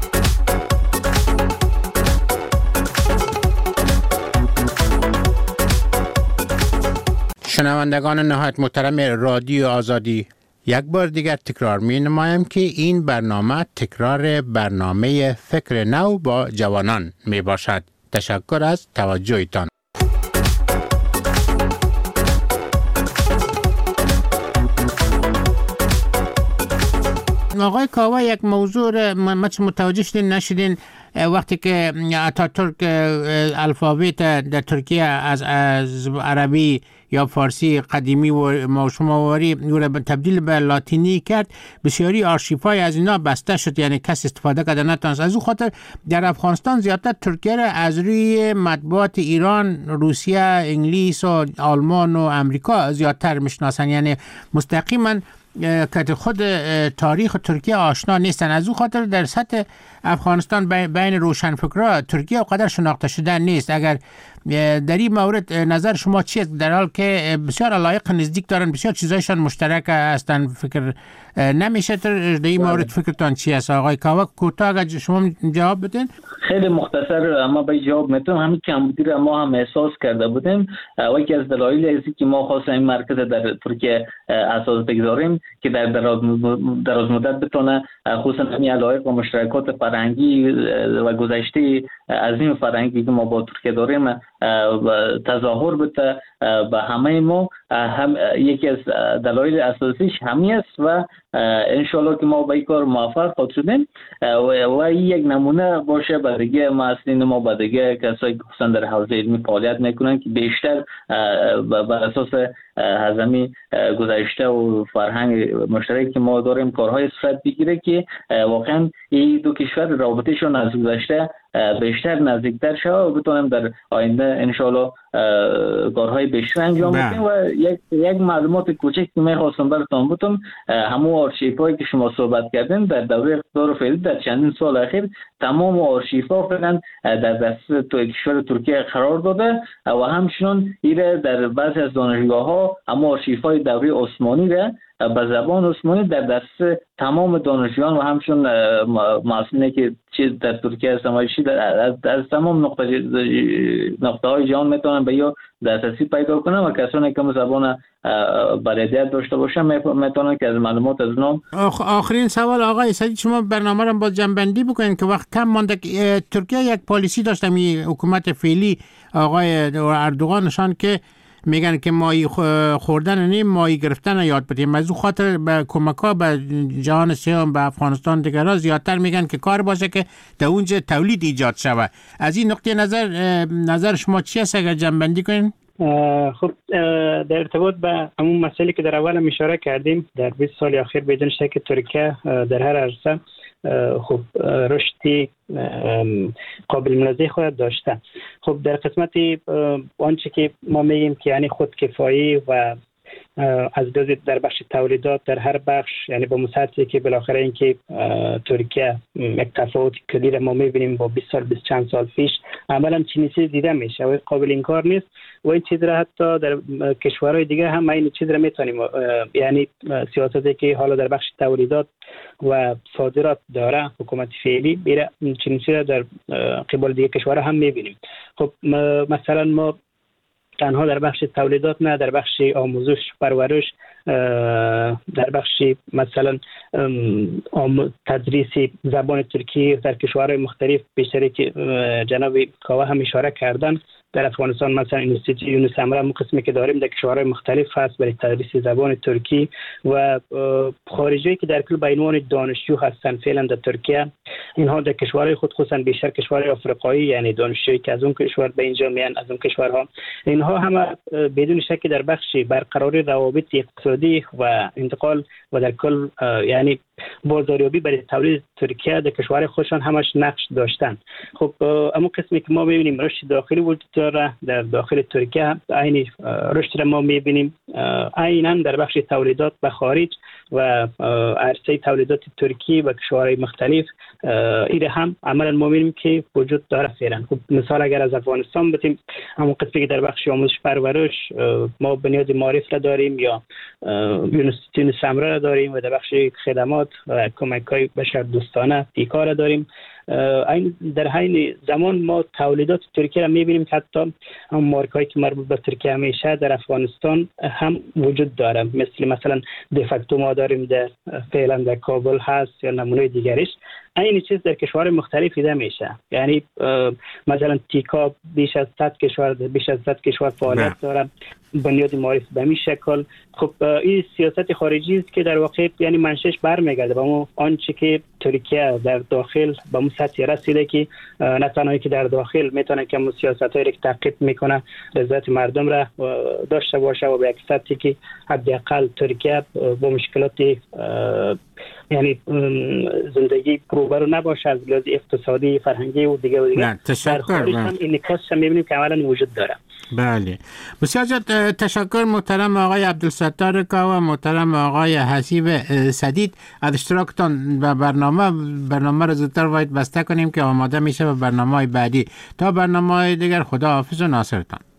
شنوندگان نهایت محترم رادیو آزادی، یک بار دیگر تکرار می نمایم که این برنامه تکرار برنامه فکر نو با جوانان می باشد. تشکر از توجهتان. آقای کاوا، یک موضوع ما متوجه شدین نشدین وقتی که آتاتورک الفابت در ترکیه از عربی یا فارسی قدیمی و شماواری رو تبدیل به لاتینی کرد، بسیاری آرشیف‌های از اینا بسته شد، یعنی کس استفاده کرده نتونست. از او خاطر در افغانستان زیادتر ترکیه را از روی مطبوعات ایران، روسیه، انگلیس و آلمان و امریکا زیادتر میشناسن، یعنی مستقیما که خود تاریخ ترکیه آشنا نیستن. از او خاطر در سطح افغانستان بین روشنفکرها ترکیه قدر شناخته شده نیست. اگر در این مورد نظر شما چیست؟ در حال که بسیار علایق نزدیک دارن، بسیار چیزایشان مشترک هستن، فکر نمیشه در این مورد فکرتان چی است؟ آقای کاوه کوتاه اگر شما جواب بدین. خیلی مختصر اما به جواب میتونم. همین کمبودی را ما هم احساس کرده بودیم و یکی از دلایل است که ما خواستیم این مرکز در ترکیه اساس بگذاریم که در دراز مدت بتونه خصوصا همین علایق و مشترکات فرهنگی و گذشته عظیم فرهنگی که ما با ترکیه داریم تظاهر بده به همه ما. هم یکی از دلایل اساسیش همین است و انشالله که ما به این کار موفق خود شدیم و یک نمونه باشه برای دیگه مسئولین ما، برای دیگه کسایی که خصوصا در حوزه علمی فعالیت میکنن که بیشتر بر اساس هزمی گذشته و فرهنگ مشترک که ما داریم کارهای صورت بگیره که واقعا این دو کشور رابطهشون از گذشته بیشتر نزدیکتر شد و بتونیم در آینده انشالله کارهای بیشتر انجام بدیم. و یک معلومات کوچک که میخواستم براتون بگم، همون آرشیفایی که شما صحبت کردین در دوره اقتدار فعلی در چندین سال اخیر تمام آرشیفا فعلا در دست کشور ترکیه قرار داده و همچنین ایره در بعضی از دانشگاه‌ها اما آرشیفای دوره عثمانی را به زبان عثمانی در دست تمام دانشجویان و همچنین مسئولینی که در ترکیه هستن از تمام نقطه‌های جهان میتونن به یا دسترسی پیدا کنن و کسانی که زبان بلدیت داشته باشن میتونن که از معلومات از نام. آخرین سوال آقای سعید، شما برنامه رو با جنبندی بکنین که وقت کم مانده. ترکیه یک پالیسی داشته می حکومت فعلی آقای اردوغانشان که میگن که ماهی خوردن نیم ماهی گرفتن یاد بدیم. از اون خاطر به کمک‌ها به جهان سوم، به افغانستان دیگرها زیادتر میگن که کار باشه که در اونجا تولید ایجاد شود. از این نقطه نظر شما چی است اگر جنبندی کنین؟ خب در ارتباط به همون مسئله که در اول اشاره کردیم، در 20 سال اخیر بدون شک ترکیه در هر عرصه خب رشدی قابل ملاحظه خود داشته. خب در قسمت آنچه که ما میگیم که یعنی خودکفایی و از لحاظ در بخش تولیدات در هر بخش، یعنی با مساعدتی که بالاخره اینکه ترکیه یک تفاوت کلی را ما میبینیم با 20 سال 20 چند سال پیش عملا چنین چیزی دیده میشه و قابل انکار نیست و این چیز را حتی در کشورهای دیگه هم این چیز را میتونیم، یعنی سیاستی که حالا در بخش تولیدات و صادرات داره حکومت فعلی بیره چنین چیزی را در قبال دیگه کشورها هم میبینیم. خب مثلا ما تنها در بخش تولیدات نه، در بخش آموزش پرورش، در بخش مثلا تدریس زبان ترکی در کشورهای مختلف بیشتری که جناب کاوه هم اشاره کردن، در افغانستان مثلا اینستیتوت یونس امره همون قسمی که داریم در کشورهای مختلف هست برای تدریس زبان ترکی و خارجی که در کل به عنوان دانشجو هستن فعلا در ترکیه، اینها در کشورهای خود خصوصا بیشتر کشورهای آفریقایی، یعنی دانشجویی که از اون کشور به اینجا میان از اون کشورها، اینها همه بدون شک در بخش برقراری روابط اقتصادی و انتقال و در کل یعنی بازاریابی برای تولید ترکیه در کشورهای خودشان همش نقش داشتن. خب اما قسمی که ما می‌بینیم رشد داخلی وجود داره در داخل ترکیه، عین رشد را ما می‌بینیم عیناً در بخش تولیدات به خارج و عرصه تولیدات ترکی و کشورهای مختلف این هم عملاً ما می‌بینیم که وجود داره فعلا. خب مثال اگر از افغانستان بتیم، همون قسمی که در بخش آموزش پرورش ما بنیاد معارف را داریم یا یونیورسیتی سمره را داریم و در بخش خدمات و کمک‌های بشردوستانه تیکا را داریم. در همین زمان ما تولیدات ترکیه را می‌بینیم که حتی هم مارکایی که مربوط به ترکیه همیشه در افغانستان هم وجود داره، مثلا دفکتو ما داریم در فعلا در کابل هست یا نمونه دیگرش. این چیز در کشور مختلف دیده میشه، یعنی مثلا تیکا بیش از 100 کشور فعالیت داره بنیاد معارف به این شکل. خب این سیاست خارجی است که در واقع یعنی منشأش برمیگرده به آنچه که ترکیه در داخل به اون سطحی رسیده که نه تنها که در داخل میتونه که اون سیاست‌هایی که تعقیب میکنه رضایت مردم را داشته باشه و به یک سطحی که حداقل ترکیه با مشکلات یعنی زندگی روبرو نباشه از لحاظ اقتصادی، فرهنگی و دیگه و دیگه. تشکر. هم این نکاس می‌بینیم که اولا وجود داره. بله بسیار زیاد تشکر محترم آقای عبدالستار کا و محترم آقای حسیب سدید از اشتراکتان و برنامه رو زودتر باید بسته کنیم که آماده میشه به برنامه‌های بعدی. تا برنامه‌های دیگر خدا حافظ و ناصرتان.